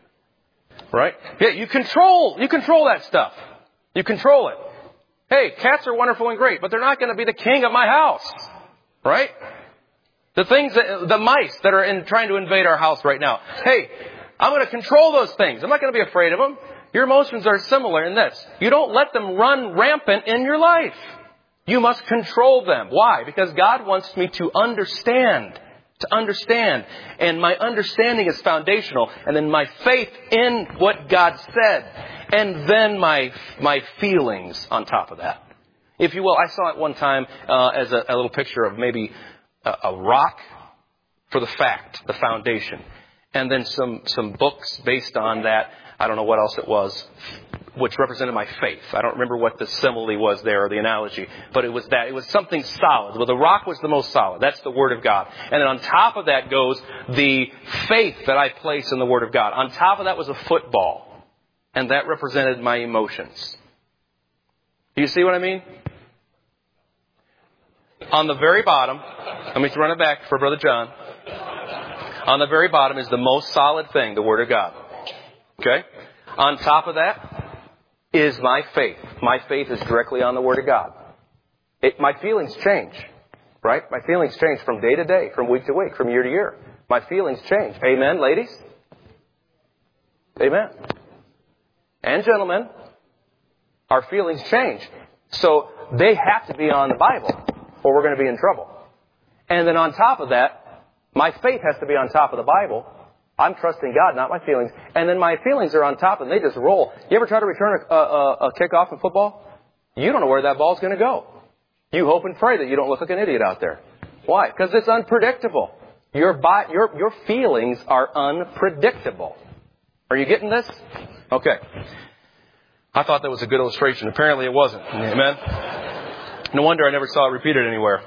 Right? Yeah, you control, you control that stuff. You control it. Hey, cats are wonderful and great, but they're not going to be the king of my house. Right? The things that, the mice that are in, trying to invade our house right now. Hey, I'm going to control those things. I'm not going to be afraid of them. Your emotions are similar in this. You don't let them run rampant in your life. You must control them. Why? Because God wants me to understand. To understand. And my understanding is foundational. And then my faith in what God said. And then my, my feelings on top of that. If you will, I saw it one time uh, as a, a little picture of maybe a, a rock for the fact, the foundation. And then some, some books based on that. I don't know what else it was, which represented my faith. I don't remember what the simile was there or the analogy, but it was that. It was something solid. Well, the rock was the most solid. That's the Word of God. And then on top of that goes the faith that I place in the Word of God. On top of that was a football. And that represented my emotions. Do you see what I mean? On the very bottom, let me run it back for Brother John. On the very bottom is the most solid thing, the Word of God. Okay? On top of that is my faith. My faith is directly on the Word of God. It, my feelings change. Right? My feelings change from day to day, from week to week, from year to year. My feelings change. Amen, ladies? Amen. And gentlemen, our feelings change. So they have to be on the Bible, or we're going to be in trouble. And then on top of that, my faith has to be on top of the Bible. I'm trusting God, not my feelings. And then my feelings are on top and they just roll. You ever try to return a, a, a kickoff in football? You don't know where that ball's going to go. You hope and pray that you don't look like an idiot out there. Why? Because it's unpredictable. Your, bi- your, your feelings are unpredictable. Are you getting this? Okay. I thought that was a good illustration. Apparently it wasn't. Amen? No wonder I never saw it repeated anywhere.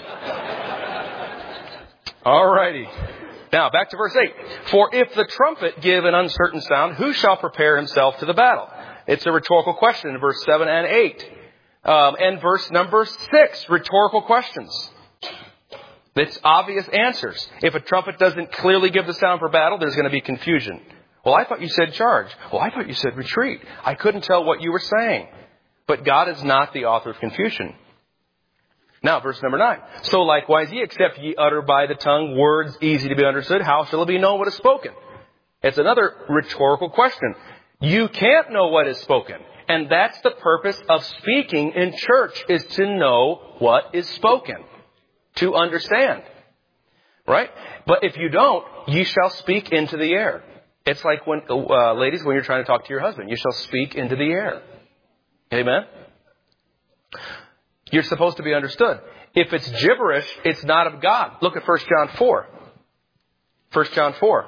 All righty. Now, back to verse eight. For if the trumpet give an uncertain sound, who shall prepare himself to the battle? It's a rhetorical question in verse seven and eight. Um, and verse number six, rhetorical questions. It's obvious answers. If a trumpet doesn't clearly give the sound for battle, there's going to be confusion. Well, I thought you said charge. Well, I thought you said retreat. I couldn't tell what you were saying. But God is not the author of confusion. Now, verse number nine. So likewise ye, except ye utter by the tongue words easy to be understood, how shall it be known what is spoken? It's another rhetorical question. You can't know what is spoken. And that's the purpose of speaking in church, is to know what is spoken. To understand. Right? But if you don't, ye shall speak into the air. It's like when, uh, ladies, when you're trying to talk to your husband, you shall speak into the air. Amen? You're supposed to be understood. If it's gibberish, it's not of God. Look at First John four. First John four.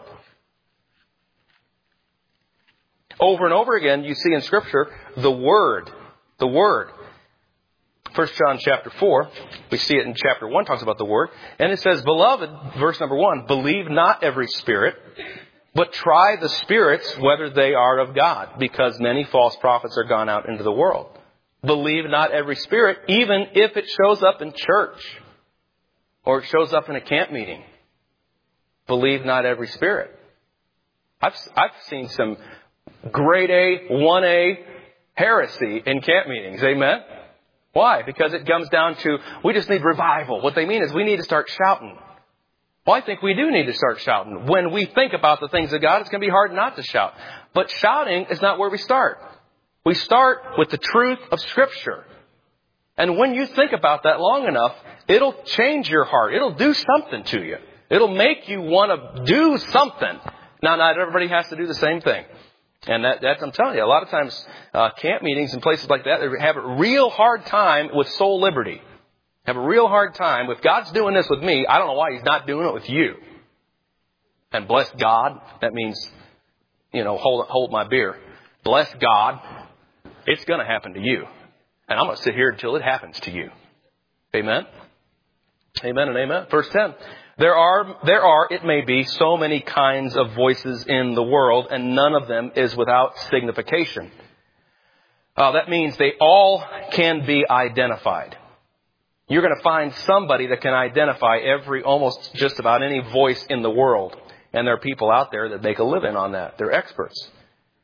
Over and over again, you see in Scripture, the Word. The Word. First John chapter four. We see it in chapter one, talks about the Word. And it says, Beloved, verse number one, believe not every spirit, but try the spirits whether they are of God, because many false prophets are gone out into the world. Believe not every spirit, even if it shows up in church or it shows up in a camp meeting. Believe not every spirit. I've, I've seen some grade A, one A heresy in camp meetings. Amen? Why? Because it comes down to, we just need revival. What they mean is we need to start shouting. Well, I think we do need to start shouting. When we think about the things of God, it's going to be hard not to shout. But shouting is not where we start. We start with the truth of Scripture. And when you think about that long enough, it'll change your heart. It'll do something to you. It'll make you want to do something. Now, not everybody has to do the same thing. And that, that's, I'm telling you, a lot of times, uh, camp meetings and places like that, they have a real hard time with soul liberty. Have a real hard time. If God's doing this with me, I don't know why He's not doing it with you. And bless God, that means, you know, hold, hold my beer. Bless God. It's going to happen to you. And I'm going to sit here until it happens to you. Amen? Amen and amen. Verse ten. There are, there are, it may be, so many kinds of voices in the world, and none of them is without signification. Uh, that means they all can be identified. You're going to find somebody that can identify every, almost just about any voice in the world. And there are people out there that make a living on that. They're experts.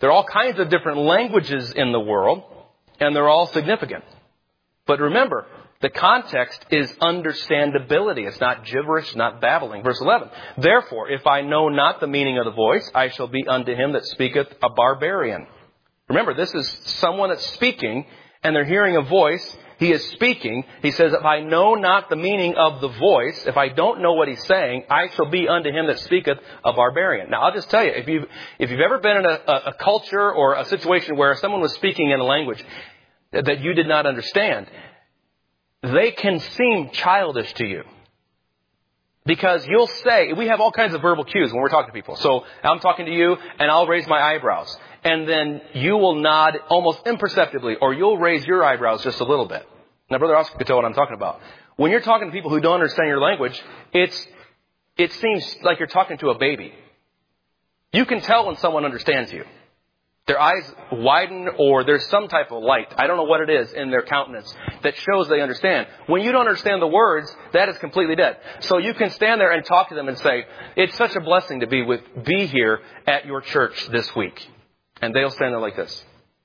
There are all kinds of different languages in the world, and they're all significant. But remember, the context is understandability. It's not gibberish, not babbling. Verse eleven, therefore, if I know not the meaning of the voice, I shall be unto him that speaketh a barbarian. Remember, this is someone that's speaking, and they're hearing a voice. He is speaking. He says, if I know not the meaning of the voice, if I don't know what he's saying, I shall be unto him that speaketh a barbarian. Now, I'll just tell you, if you've, if you've ever been in a, a culture or a situation where someone was speaking in a language that you did not understand, they can seem childish to you. Because you'll say, we have all kinds of verbal cues when we're talking to people. So I'm talking to you and I'll raise my eyebrows. And then you will nod almost imperceptibly, or you'll raise your eyebrows just a little bit. Now, Brother Oscar could tell what I'm talking about. When you're talking to people who don't understand your language, it's, it seems like you're talking to a baby. You can tell when someone understands you. Their eyes widen, or there's some type of light. I don't know what it is in their countenance that shows they understand. When you don't understand the words, that is completely dead. So you can stand there and talk to them and say, it's such a blessing to be with, be here at your church this week. And they'll stand there like this.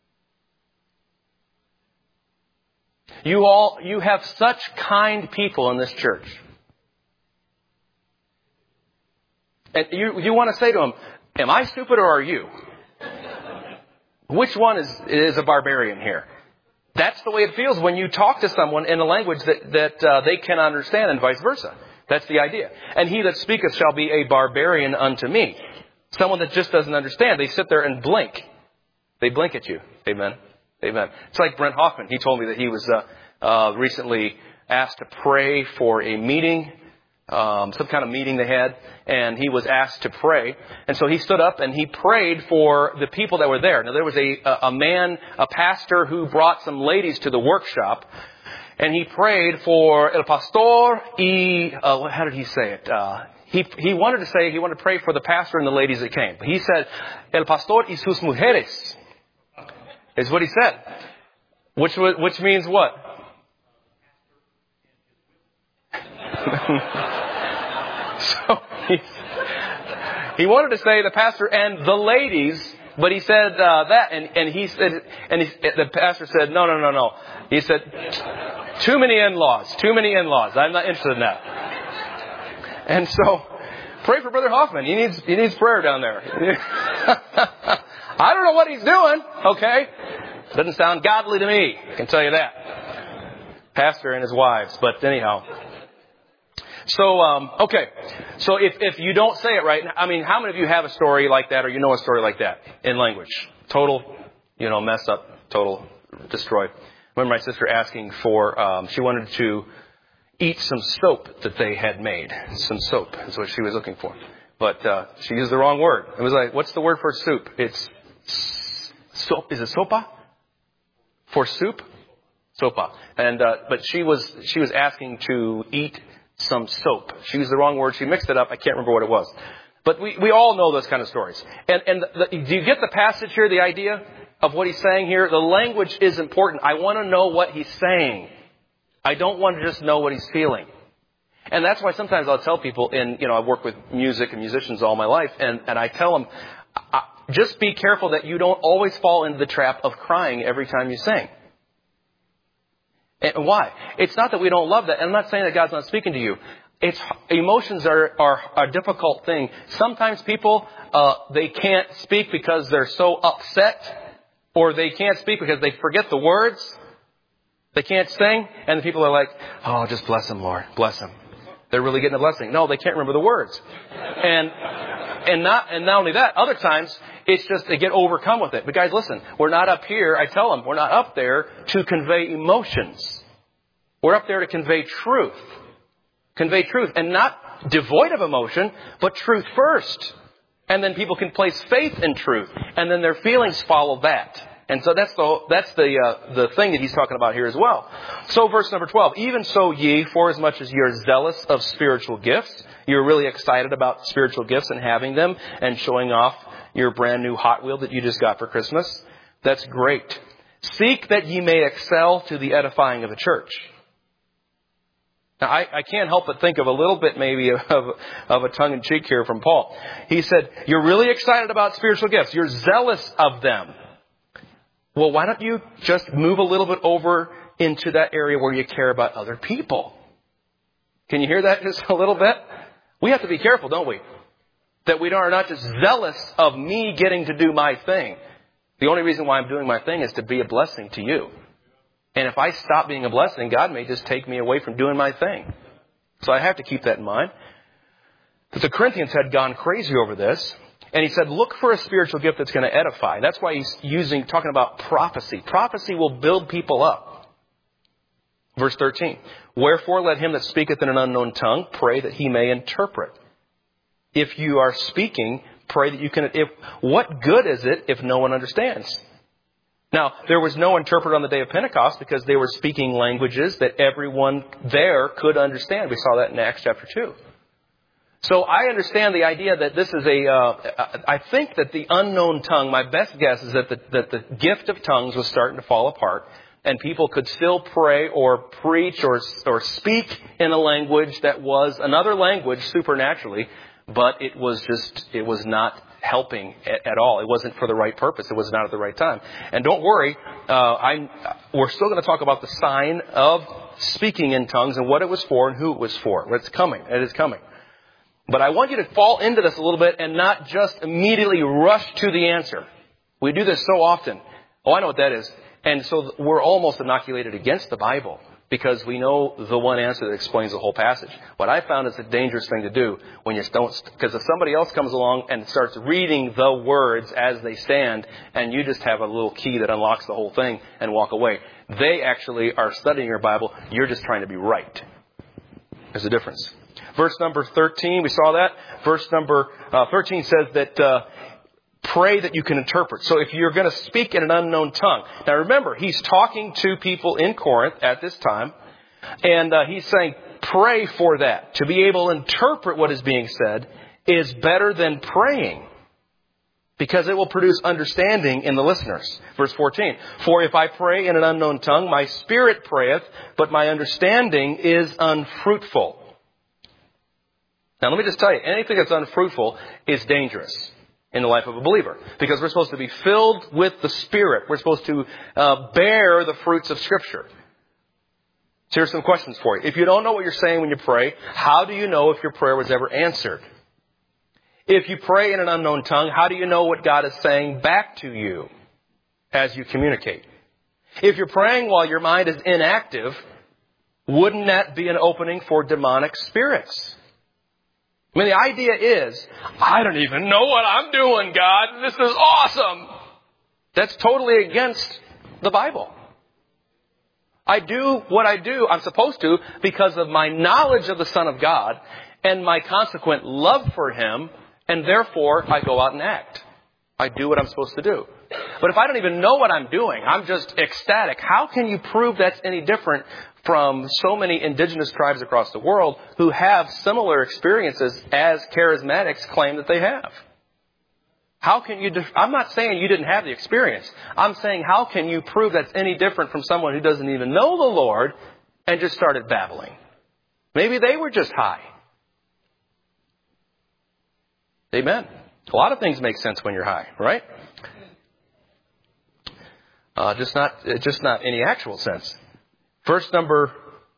You all, you have such kind people in this church. And you, you want to say to them, am I stupid or are you? Which one is, is a barbarian here? That's the way it feels when you talk to someone in a language that, that uh, they can understand, and vice versa. That's the idea. And he that speaketh shall be a barbarian unto me. Someone that just doesn't understand. They sit there and blink. They blink at you. Amen. Amen. It's like Brent Hoffman. He told me that he was uh, uh, recently asked to pray for a meeting, um, some kind of meeting they had, and he was asked to pray. And so he stood up and he prayed for the people that were there. Now, there was a, a man, a pastor who brought some ladies to the workshop, and he prayed for el pastor y, uh, how did he say it? Uh, he, he wanted to say, he wanted to pray for the pastor and the ladies that came. But he said, el pastor y sus mujeres, is what he said. Which, which means what? So he, he wanted to say the pastor and the ladies, but he said uh, that, and, and he said, and he, the pastor said, no, no, no, no. He said, too many in-laws, too many in-laws. I'm not interested in that. And so, pray for Brother Hoffman. He needs he needs prayer down there. I don't know what he's doing. Okay, doesn't sound godly to me. I can tell you that. Pastor and his wives, but anyhow. So, um, okay. So if, if you don't say it right, I mean, how many of you have a story like that, or you know a story like that in language? Total, you know, mess up, total destroyed. I remember my sister asking for, um, she wanted to eat some soap that they had made. Some soap is what she was looking for. But, uh, she used the wrong word. It was like, what's the word for soup? It's soap. Is it sopa? For soup? Sopa. And, uh, but she was, she was asking to eat some soap. She used the wrong word. She mixed it up. I can't remember what it was. But we, we all know those kind of stories. And, and the, do you get the passage here, the idea of what he's saying here? The language is important. I want to know what he's saying. I don't want to just know what he's feeling. And that's why sometimes I'll tell people in, you know, I've worked with music and musicians all my life, and, and I tell them, I, just be careful that you don't always fall into the trap of crying every time you sing. And why? It's not that we don't love that. And I'm not saying that God's not speaking to you. It's emotions are, are, are a difficult thing. Sometimes people, uh, they can't speak because they're so upset, or they can't speak because they forget the words. They can't sing. And the people are like, oh, just bless him, Lord. Bless him. They're really getting a blessing. No, they can't remember the words. And, and not, and not only that, other times it's just they get overcome with it. But guys, listen, we're not up here. I tell them we're not up there to convey emotions. We're up there to convey truth. Convey truth, and not devoid of emotion, but truth first. And then people can place faith in truth, and then their feelings follow that. And so that's the that's the uh, the thing that he's talking about here as well. So verse number twelve, even so ye, for as much as you're zealous of spiritual gifts, you're really excited about spiritual gifts and having them and showing off your brand new Hot Wheel that you just got for Christmas. That's great. Seek that ye may excel to the edifying of the church. Now, I, I can't help but think of a little bit maybe of, of a tongue-in-cheek here from Paul. He said, you're really excited about spiritual gifts. You're zealous of them. Well, why don't you just move a little bit over into that area where you care about other people? Can you hear that just a little bit? We have to be careful, don't we? That we are not just zealous of me getting to do my thing. The only reason why I'm doing my thing is to be a blessing to you. And if I stop being a blessing, God may just take me away from doing my thing. So I have to keep that in mind. But the Corinthians had gone crazy over this. And he said, look for a spiritual gift that's going to edify. That's why he's using, talking about prophecy. Prophecy will build people up. Verse thirteen. Wherefore let him that speaketh in an unknown tongue pray that he may interpret. If you are speaking, pray that you can... If, what good is it if no one understands? Now, there was no interpreter on the day of Pentecost because they were speaking languages that everyone there could understand. We saw that in Acts chapter two. So I understand the idea that this is a, uh, I think that the unknown tongue, my best guess is that the, that the gift of tongues was starting to fall apart and people could still pray or preach or, or speak in a language that was another language supernaturally, but it was just, it was not helping at, at all. It wasn't for the right purpose. It was not at the right time. And don't worry, uh, I'm, we're still going to talk about the sign of speaking in tongues and what it was for and who it was for. It's coming. It is coming. But I want you to fall into this a little bit and not just immediately rush to the answer. We do this so often. Oh, I know what that is. And so we're almost inoculated against the Bible because we know the one answer that explains the whole passage. What I found is a dangerous thing to do when you don't, because if somebody else comes along and starts reading the words as they stand and you just have a little key that unlocks the whole thing and walk away, they actually are studying your Bible. You're just trying to be right. There's a difference. Verse number thirteen, we saw that. Verse number uh, thirteen says that uh, pray that you can interpret. So if you're going to speak in an unknown tongue. Now remember, he's talking to people in Corinth at this time. And uh, he's saying, pray for that. To be able to interpret what is being said is better than praying. Because it will produce understanding in the listeners. Verse fourteen, for if I pray in an unknown tongue, my spirit prayeth, but my understanding is unfruitful. Now, let me just tell you, anything that's unfruitful is dangerous in the life of a believer. Because we're supposed to be filled with the Spirit. We're supposed to uh, bear the fruits of Scripture. So here's some questions for you. If you don't know what you're saying when you pray, how do you know if your prayer was ever answered? If you pray in an unknown tongue, how do you know what God is saying back to you as you communicate? If you're praying while your mind is inactive, wouldn't that be an opening for demonic spirits? I mean, the idea is, I don't even know what I'm doing, God. This is awesome. That's totally against the Bible. I do what I do, I'm supposed to, because of my knowledge of the Son of God and my consequent love for Him, and therefore I go out and act. I do what I'm supposed to do. But if I don't even know what I'm doing, I'm just ecstatic, how can you prove that's any different from so many indigenous tribes across the world who have similar experiences as charismatics claim that they have? How can you, def- I'm not saying you didn't have the experience. I'm saying how can you prove that's any different from someone who doesn't even know the Lord and just started babbling? Maybe they were just high. Amen. A lot of things make sense when you're high, right? Uh, just not, just not any actual sense. Verse number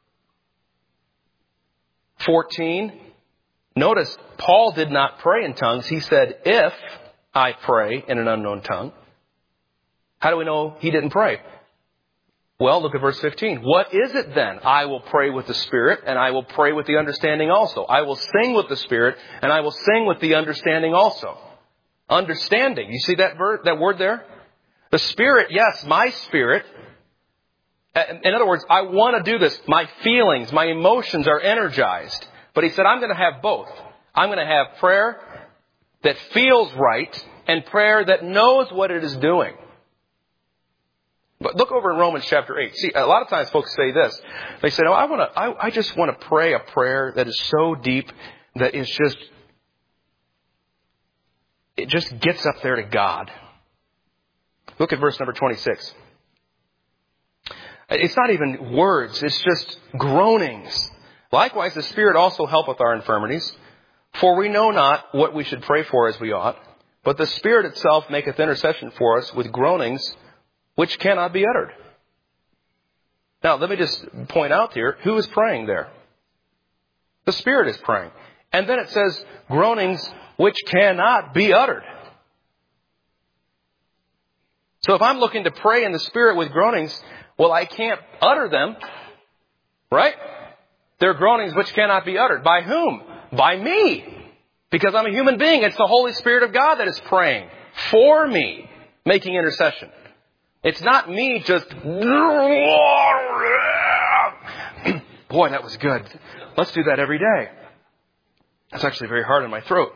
fourteen. Notice, Paul did not pray in tongues. He said, if I pray in an unknown tongue. How do we know he didn't pray? Well, look at verse fifteen. What is it then? I will pray with the Spirit, and I will pray with the understanding also. I will sing with the Spirit, and I will sing with the understanding also. Understanding. You see that word, that word there? The Spirit, yes, my spirit. In other words, I want to do this. My feelings, my emotions are energized. But he said, I'm going to have both. I'm going to have prayer that feels right and prayer that knows what it is doing. But look over in Romans chapter eight. See, a lot of times folks say this. They say, no, I want to, I, I just want to pray a prayer that is so deep that it's just, it just gets up there to God. Look at verse number twenty-six. It's not even words. It's just groanings Likewise, the Spirit also helpeth our infirmities. For we know not what we should pray for as we ought, but the Spirit itself maketh intercession for us with groanings which cannot be uttered. Now, let me just point out here, who is praying there? The Spirit is praying. And then it says, groanings which cannot be uttered. So if I'm looking to pray in the Spirit with groanings, well, I can't utter them, right? They're groanings which cannot be uttered. By whom? By me. Because I'm a human being. It's the Holy Spirit of God that is praying for me, making intercession. It's not me just... Boy, that was good. Let's do that every day. That's actually very hard in my throat.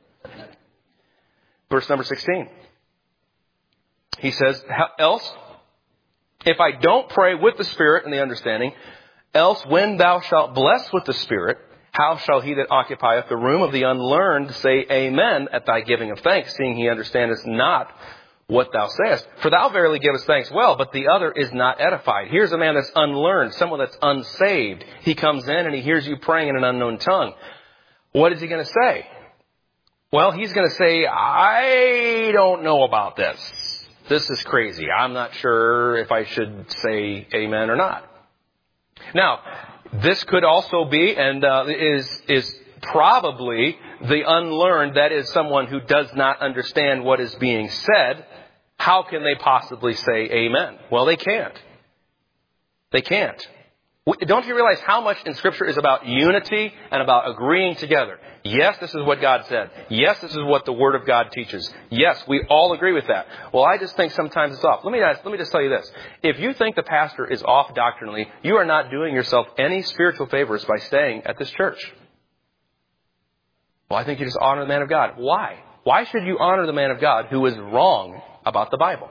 Verse number sixteen. He says, else, if I don't pray with the Spirit and the understanding, else when thou shalt bless with the Spirit, how shall he that occupieth the room of the unlearned say amen at thy giving of thanks, seeing he understandeth not what thou sayest? For thou verily givest thanks well, but the other is not edified. Here's a man that's unlearned, someone that's unsaved. He comes in and he hears you praying in an unknown tongue. What is he going to say? Well, he's going to say, I don't know about this. This is crazy. I'm not sure if I should say amen or not. Now, this could also be, and uh, is is probably the unlearned, that is someone who does not understand what is being said. How can they possibly say amen? Well, they can't. They can't. Don't you realize how much in Scripture is about unity and about agreeing together? Yes, this is what God said. Yes, this is what the Word of God teaches. Yes, we all agree with that. Well, I just think sometimes it's off. Let me ask, let me just tell you this. If you think the pastor is off doctrinally, you are not doing yourself any spiritual favors by staying at this church. Well, I think you just honor the man of God. Why? Why should you honor the man of God who is wrong about the Bible?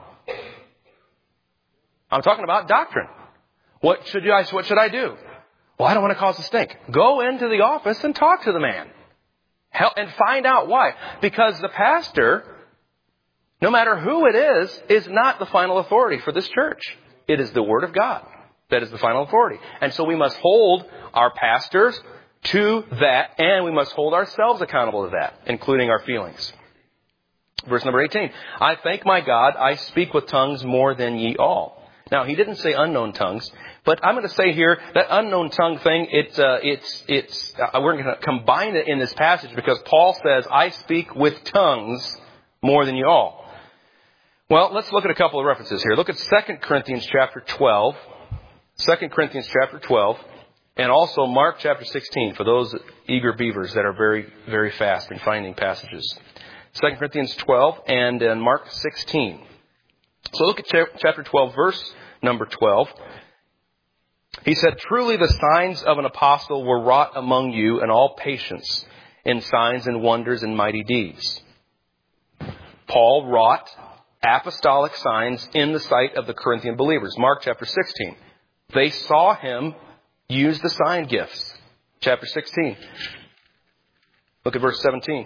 I'm talking about doctrine. What should you, what should I do? Well, I don't want to cause a stink. Go into the office and talk to the man. Help, and find out why. Because the pastor, no matter who it is, is not the final authority for this church. It is the Word of God that is the final authority. And so we must hold our pastors to that, and we must hold ourselves accountable to that, including our feelings. Verse number eighteen. I thank my God, I speak with tongues more than ye all. Now, he didn't say unknown tongues, but I'm going to say here that unknown tongue thing, it's, uh, it's, it's, uh, we're going to combine it in this passage because Paul says, I speak with tongues more than you all. Well, let's look at a couple of references here. Look at Second Corinthians chapter twelve, Second Corinthians chapter twelve, and also Mark chapter sixteen for those eager beavers that are very, very fast in finding passages. Second Corinthians twelve and uh, Mark sixteen. So look at chapter twelve, verse number twelve. He said, truly the signs of an apostle were wrought among you in all patience, in signs and wonders and mighty deeds. Paul wrought apostolic signs in the sight of the Corinthian believers. Mark chapter sixteen. They saw him use the sign gifts. Chapter sixteen. Look at verse seventeen.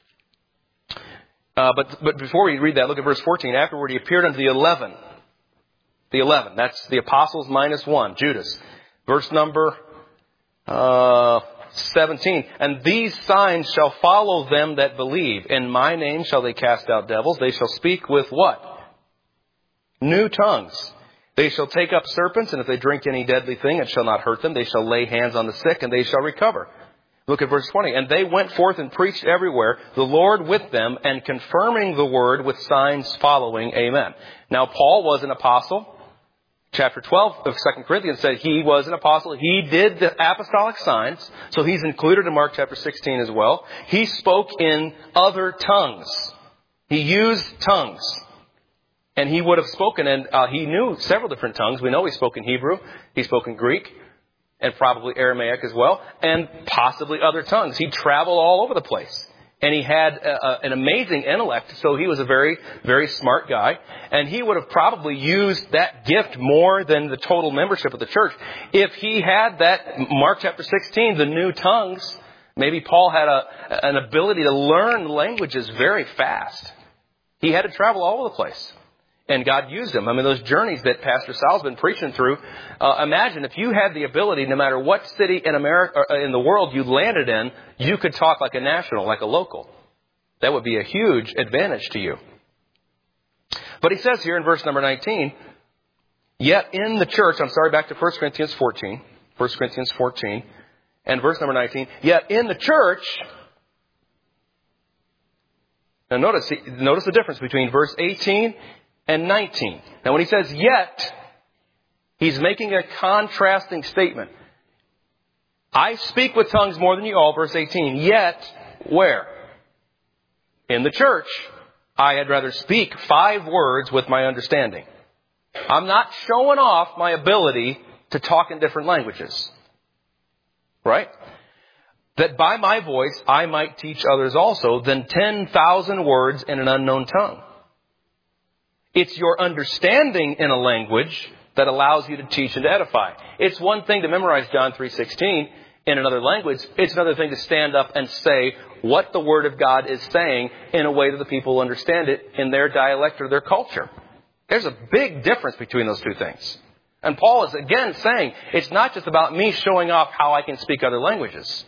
Uh, but but before we read that, look at verse fourteen. Afterward, he appeared unto the eleven. The eleven. That's the apostles minus one, Judas. Verse number uh, seventeen. And these signs shall follow them that believe. In my name shall they cast out devils. They shall speak with what? New tongues. They shall take up serpents, and if they drink any deadly thing, it shall not hurt them. They shall lay hands on the sick, and they shall recover. Look at verse twenty. And they went forth and preached everywhere, the Lord with them, and confirming the word with signs following. Amen. Now, Paul was an apostle. Chapter twelve of Second Corinthians said he was an apostle. He did the apostolic signs. So he's included in Mark chapter sixteen as well. He spoke in other tongues. He used tongues. And he would have spoken, and uh, he knew several different tongues. We know he spoke in Hebrew. He spoke in Greek. And probably Aramaic as well, and possibly other tongues. He traveled all over the place. And he had a, a, an amazing intellect, so he was a very, very smart guy. And he would have probably used that gift more than the total membership of the church. If he had that, Mark chapter sixteen, the new tongues, maybe Paul had a, an ability to learn languages very fast. He had to travel all over the place. And God used him. I mean, those journeys that Pastor Sal's been preaching through, uh, imagine if you had the ability, no matter what city in America, or in the world you landed in, you could talk like a national, like a local. That would be a huge advantage to you. But he says here in verse number nineteen, yet in the church, I'm sorry, back to First Corinthians fourteen, First Corinthians fourteen, and verse number nineteen, yet in the church, now notice, notice the difference between verse eighteen and nineteen. Now when he says yet, he's making a contrasting statement. I speak with tongues more than you all, verse eighteen, yet where? In the church, I had rather speak five words with my understanding. I'm not showing off my ability to talk in different languages. Right? That by my voice I might teach others also than ten thousand words in an unknown tongue. It's your understanding in a language that allows you to teach and to edify. It's one thing to memorize John three sixteen in another language. It's another thing to stand up and say what the Word of God is saying in a way that the people understand it in their dialect or their culture. There's a big difference between those two things. And Paul is again saying it's not just about me showing off how I can speak other languages.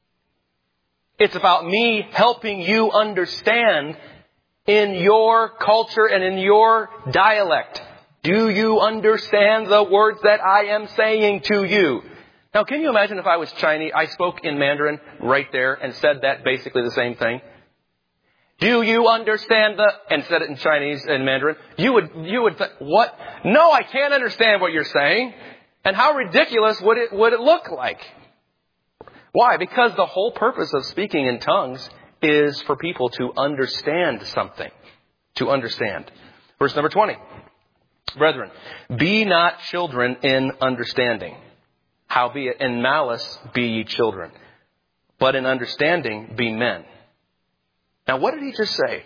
It's about me helping you understand in your culture and in your dialect. Do you understand the words that I am saying to you? Now, can you imagine if I was Chinese, I spoke in Mandarin right there and said that basically the same thing? Do you understand the, and said it in Chinese and Mandarin? You would, you would, th- what? No, I can't understand what you're saying. And how ridiculous would it, would it look like? Why? Because the whole purpose of speaking in tongues is for people to understand something. To understand. Verse number twenty. Brethren, be not children in understanding. Howbeit in malice be ye children. But in understanding be men. Now what did he just say?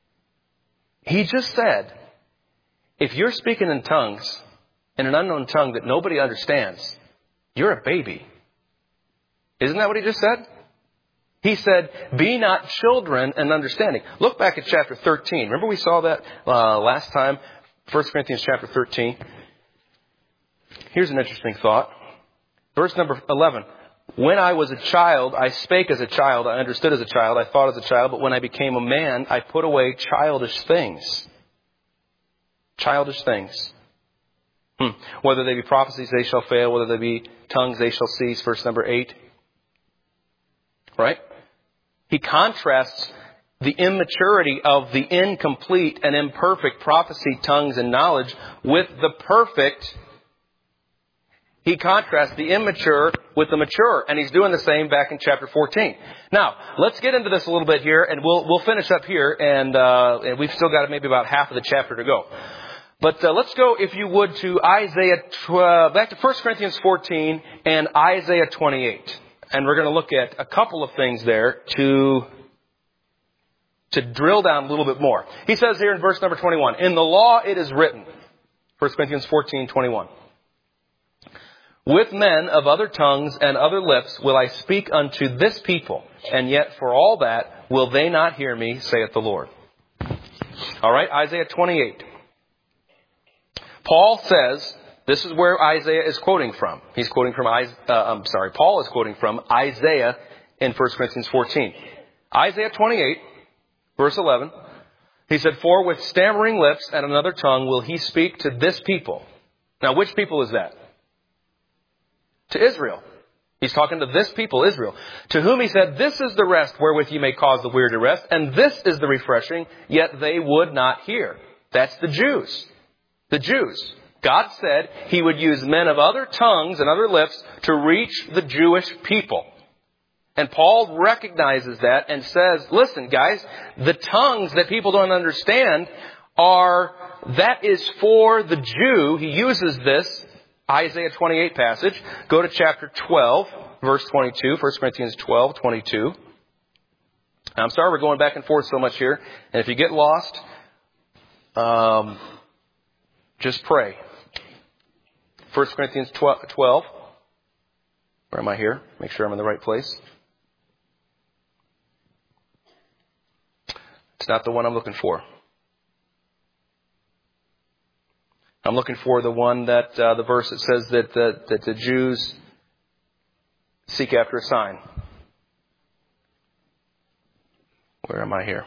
He just said, if you're speaking in tongues, in an unknown tongue that nobody understands, you're a baby. Isn't that what he just said? He said, be not children in understanding. Look back at chapter thirteen. Remember we saw that uh, last time? First Corinthians chapter thirteen. Here's an interesting thought. Verse number eleven. When I was a child, I spake as a child, I understood as a child, I thought as a child, but when I became a man, I put away childish things. Childish things. Hmm. Whether they be prophecies, they shall fail. Whether they be tongues, they shall cease. Verse number eight. Right? He contrasts the immaturity of the incomplete and imperfect prophecy, tongues, and knowledge with the perfect. He contrasts the immature with the mature. And he's doing the same back in chapter fourteen. Now, let's get into this a little bit here, and we'll we'll finish up here. And, uh, and we've still got maybe about half of the chapter to go. But uh, let's go, if you would, to Isaiah, twelve, back to First Corinthians fourteen and Isaiah twenty-eight. And we're going to look at a couple of things there to, to drill down a little bit more. He says here in verse number twenty-one, in the law it is written, First Corinthians fourteen twenty-one. With men of other tongues and other lips will I speak unto this people, and yet for all that will they not hear me, saith the Lord. All right, Isaiah twenty-eight. Paul says, this is where Isaiah is quoting from. He's quoting from, uh, I'm sorry, Paul is quoting from Isaiah in First Corinthians fourteen. Isaiah twenty-eight, verse eleven. He said, for with stammering lips and another tongue will he speak to this people. Now, which people is that? To Israel. He's talking to this people, Israel, to whom he said, this is the rest wherewith ye may cause the weary to rest, and this is the refreshing, yet they would not hear. That's the Jews. The Jews. God said he would use men of other tongues and other lips to reach the Jewish people. And Paul recognizes that and says, listen, guys, the tongues that people don't understand are, that is for the Jew. He uses this Isaiah twenty-eight passage. Go to chapter twelve, verse twenty-two, First Corinthians twelve, twenty-two. I'm sorry we're going back and forth so much here. And if you get lost, um, just pray. First Corinthians twelve. Where am I here? Make sure I'm in the right place. It's not the one I'm looking for. I'm looking for the one that, uh, the verse that says that the, that the Jews seek after a sign. Where am I here?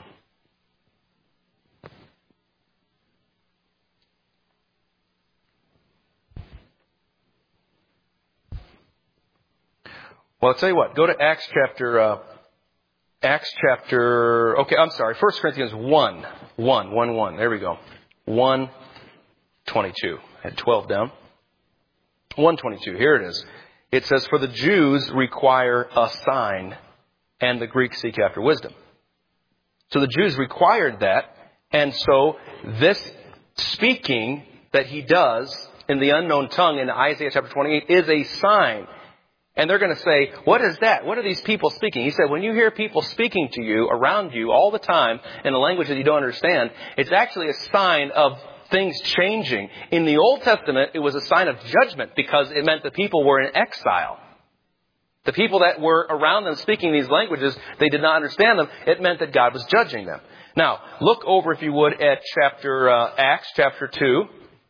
Well, I'll tell you what. Go to Acts chapter, uh, Acts chapter, okay, I'm sorry, First Corinthians one, one, one, one. There we go. one twenty-two. I had twelve down. one twenty-two. Here it is. It says, for the Jews require a sign, and the Greeks seek after wisdom. So the Jews required that, and so this speaking that he does in the unknown tongue in Isaiah chapter twenty-eight is a sign. And they're going to say, what is that? What are these people speaking? He said, when you hear people speaking to you, around you, all the time, in a language that you don't understand, it's actually a sign of things changing. In the Old Testament, it was a sign of judgment because it meant the people were in exile. The people that were around them speaking these languages, they did not understand them. It meant that God was judging them. Now, look over, if you would, at chapter uh, Acts chapter two.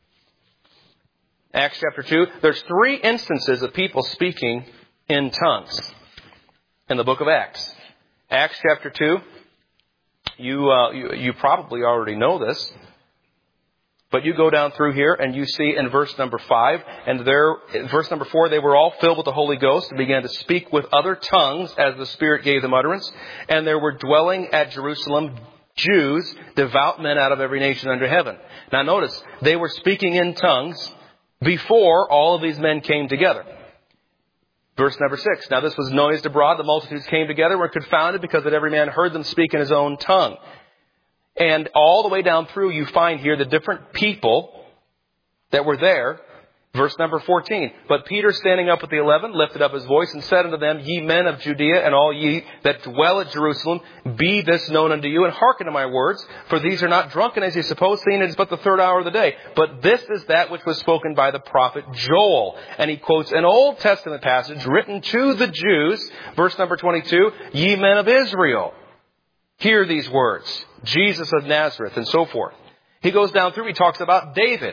Acts chapter two. There's three instances of people speaking in tongues in the book of Acts. Acts chapter two. You, uh, you, you probably already know this. But you go down through here and you see in verse number five, and there, verse number four, they were all filled with the Holy Ghost and began to speak with other tongues as the Spirit gave them utterance. And there were dwelling at Jerusalem Jews, devout men out of every nation under heaven. Now notice, they were speaking in tongues before all of these men came together. Verse number six. Now this was noised abroad. The multitudes came together, were confounded because that every man heard them speak in his own tongue. And all the way down through, you find here the different people that were there. Verse number fourteen. But Peter, standing up with the eleven, lifted up his voice and said unto them, ye men of Judea and all ye that dwell at Jerusalem, be this known unto you, and hearken to my words. For these are not drunken as ye suppose, seeing it is but the third hour of the day. But this is that which was spoken by the prophet Joel. And he quotes an Old Testament passage written to the Jews. Verse number twenty-two. Ye men of Israel, hear these words. Jesus of Nazareth, and so forth. He goes down through, he talks about David.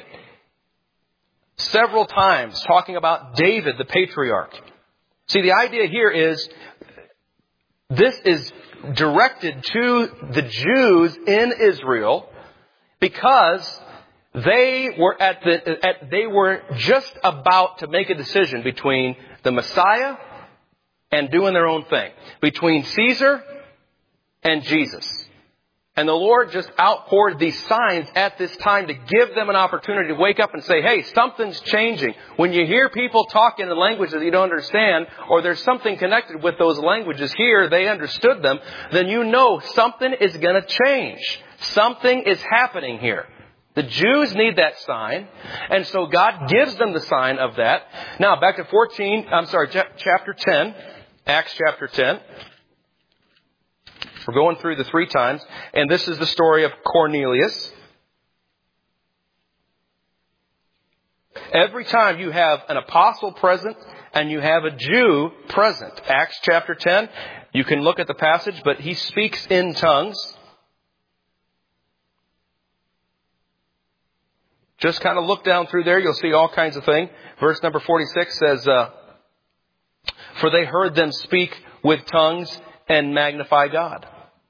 Several times talking about David, the patriarch. See, the idea here is this is directed to the Jews in Israel because they were at the at, they were just about to make a decision between the Messiah and doing their own thing, between Caesar and Jesus. And the Lord just outpoured these signs at this time to give them an opportunity to wake up and say, hey, something's changing. When you hear people talking in languages that you don't understand, or there's something connected with those languages here, they understood them, then you know something is going to change. Something is happening here. The Jews need that sign, and so God gives them the sign of that. Now, back to fourteen, I'm sorry, chapter ten, Acts chapter ten. We're going through the three times, and this is the story of Cornelius. Every time you have an apostle present and you have a Jew present, Acts chapter ten, you can look at the passage, but he speaks in tongues. Just kind of look down through there, you'll see all kinds of things. Verse number forty-six says, uh, for they heard them speak with tongues and magnify God.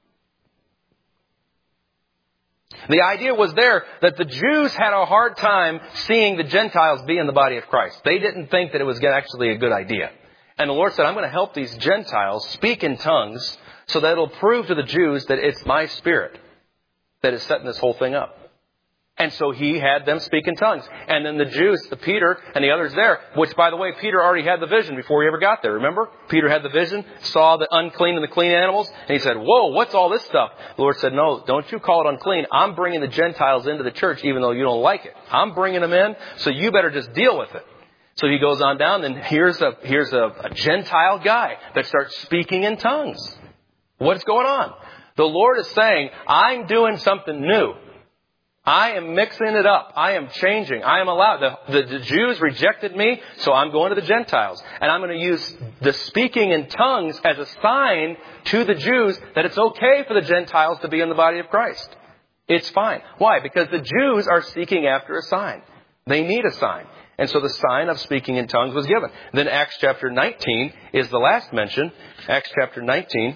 The idea was there that the Jews had a hard time seeing the Gentiles be in the body of Christ. They didn't think that it was actually a good idea. And the Lord said, I'm going to help these Gentiles speak in tongues so that it'll prove to the Jews that it's my Spirit that is setting this whole thing up. And so he had them speak in tongues. And then the Jews, the Peter and the others there, which, by the way, Peter already had the vision before he ever got there. Remember? Peter had the vision, saw the unclean and the clean animals, and he said, whoa, what's all this stuff? The Lord said, no, don't you call it unclean. I'm bringing the Gentiles into the church even though you don't like it. I'm bringing them in, so you better just deal with it. So he goes on down, and here's a, here's a, a Gentile guy that starts speaking in tongues. What's going on? The Lord is saying, I'm doing something new. I am mixing it up. I am changing. I am allowed. The, the, the Jews rejected me, so I'm going to the Gentiles. And I'm going to use the speaking in tongues as a sign to the Jews that it's okay for the Gentiles to be in the body of Christ. It's fine. Why? Because the Jews are seeking after a sign. They need a sign. And so the sign of speaking in tongues was given. Then Acts chapter nineteen is the last mention. Acts chapter nineteen.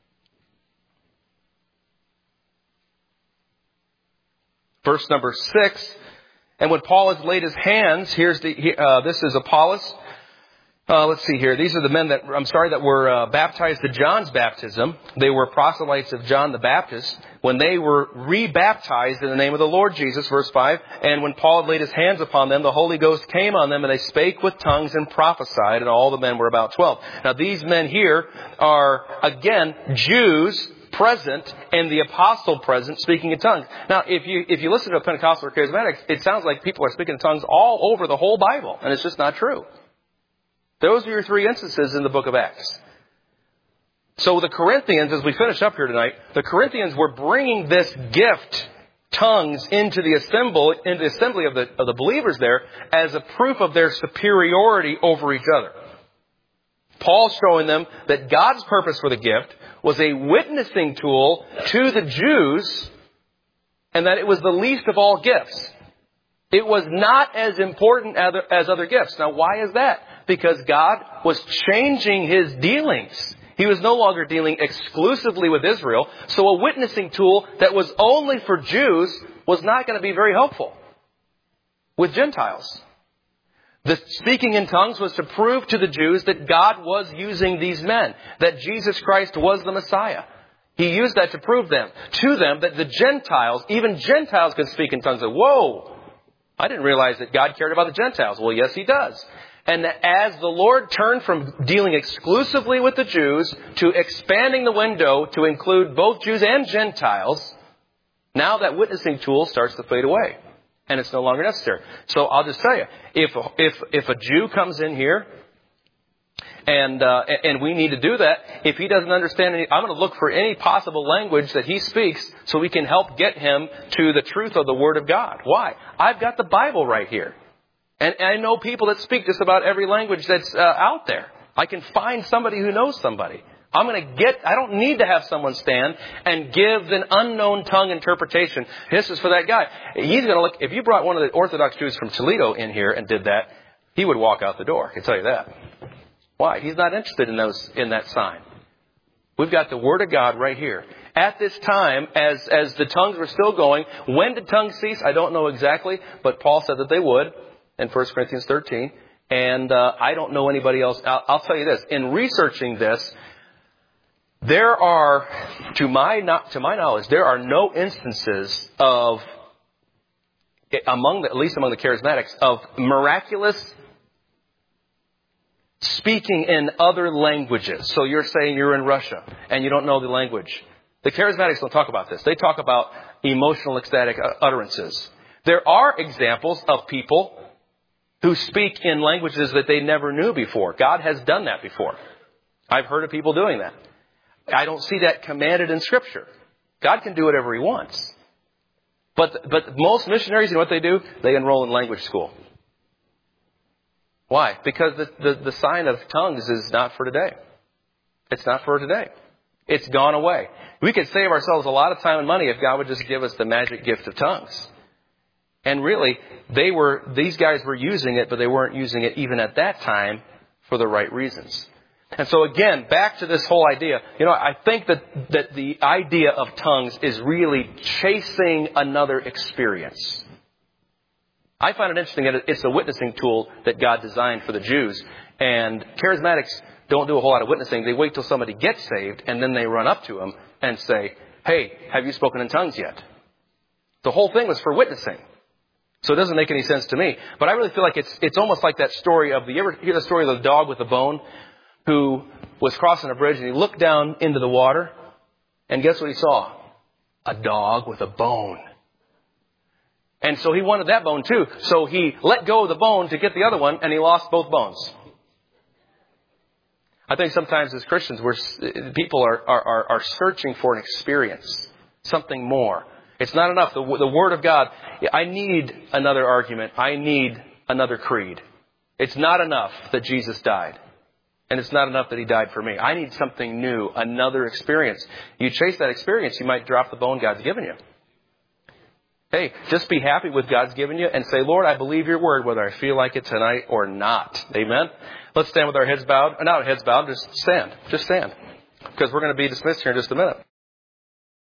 Verse number six. And when Paul has laid his hands, here's the, uh, this is Apollos. Uh, let's see here. These are the men that, I'm sorry, that were uh, baptized at John's baptism. They were proselytes of John the Baptist. When they were re-baptized in the name of the Lord Jesus, verse five, and when Paul had laid his hands upon them, the Holy Ghost came on them, and they spake with tongues and prophesied, and all the men were about twelve. Now these men here are, again, Jews present and the apostle present speaking in tongues. Now, if you if you listen to a Pentecostal or Charismatic, it sounds like people are speaking in tongues all over the whole Bible, and it's just not true. Those are your three instances in the book of Acts. So the Corinthians, as we finish up here tonight, the Corinthians were bringing this gift, tongues, into the assembly, into the assembly of the, of the believers there as a proof of their superiority over each other. Paul's showing them that God's purpose for the gift was a witnessing tool to the Jews, and that it was the least of all gifts. It was not as important as other gifts. Now, why is that? Because God was changing His dealings. He was no longer dealing exclusively with Israel. So a witnessing tool that was only for Jews was not going to be very helpful with Gentiles. The speaking in tongues was to prove to the Jews that God was using these men, that Jesus Christ was the Messiah. He used that to prove them, to them, that the Gentiles, even Gentiles could speak in tongues. Whoa! I didn't realize that God cared about the Gentiles. Well, yes, He does. And that as the Lord turned from dealing exclusively with the Jews to expanding the window to include both Jews and Gentiles, now that witnessing tool starts to fade away. And it's no longer necessary. So I'll just tell you, if if if a Jew comes in here, and uh, and we need to do that, if he doesn't understand any, I'm going to look for any possible language that he speaks so we can help get him to the truth of the Word of God. Why? I've got the Bible right here. And I know people that speak just about every language that's uh, out there. I can find somebody who knows somebody. I'm going to get, I don't need to have someone stand and give an unknown tongue interpretation. This is for that guy. He's going to look, if you brought one of the Orthodox Jews from Toledo in here and did that, he would walk out the door. I can tell you that. Why? He's not interested in those, in that sign. We've got the Word of God right here. At this time, as, as the tongues were still going, when did tongues cease? I don't know exactly, but Paul said that they would in First Corinthians thirteen. And uh, I don't know anybody else. I'll, I'll tell you this. In researching this, there are, to my not to my knowledge, there are no instances of, among the, at least among the charismatics, of miraculous speaking in other languages. So you're saying you're in Russia and you don't know the language. The charismatics don't talk about this. They talk about emotional, ecstatic utterances. There are examples of people who speak in languages that they never knew before. God has done that before. I've heard of people doing that. I don't see that commanded in Scripture. God can do whatever He wants. But but most missionaries, you know what they do? They enroll in language school. Why? Because the, the, the sign of tongues is not for today. It's not for today. It's gone away. We could save ourselves a lot of time and money if God would just give us the magic gift of tongues. And really, they were these guys were using it, but they weren't using it even at that time for the right reasons. And so again, back to this whole idea. You know, I think that, that the idea of tongues is really chasing another experience. I find it interesting that it's a witnessing tool that God designed for the Jews. And charismatics don't do a whole lot of witnessing. They wait till somebody gets saved, and then they run up to them and say, hey, have you spoken in tongues yet? The whole thing was for witnessing. So it doesn't make any sense to me. But I really feel like it's it's almost like that story of the, you ever hear the story of the dog with the bone who was crossing a bridge and he looked down into the water and guess what he saw? A dog with a bone. And so he wanted that bone too. So he let go of the bone to get the other one and he lost both bones. I think sometimes as Christians, we're, people are, are, are searching for an experience, something more. It's not enough. The, the Word of God, I need another argument. I need another creed. It's not enough that Jesus died. And it's not enough that He died for me. I need something new, another experience. You chase that experience, you might drop the bone God's given you. Hey, just be happy with God's given you and say, Lord, I believe your word, whether I feel like it tonight or not. Amen? Let's stand with our heads bowed. Not heads bowed, just stand. Just stand. Because we're going to be dismissed here in just a minute.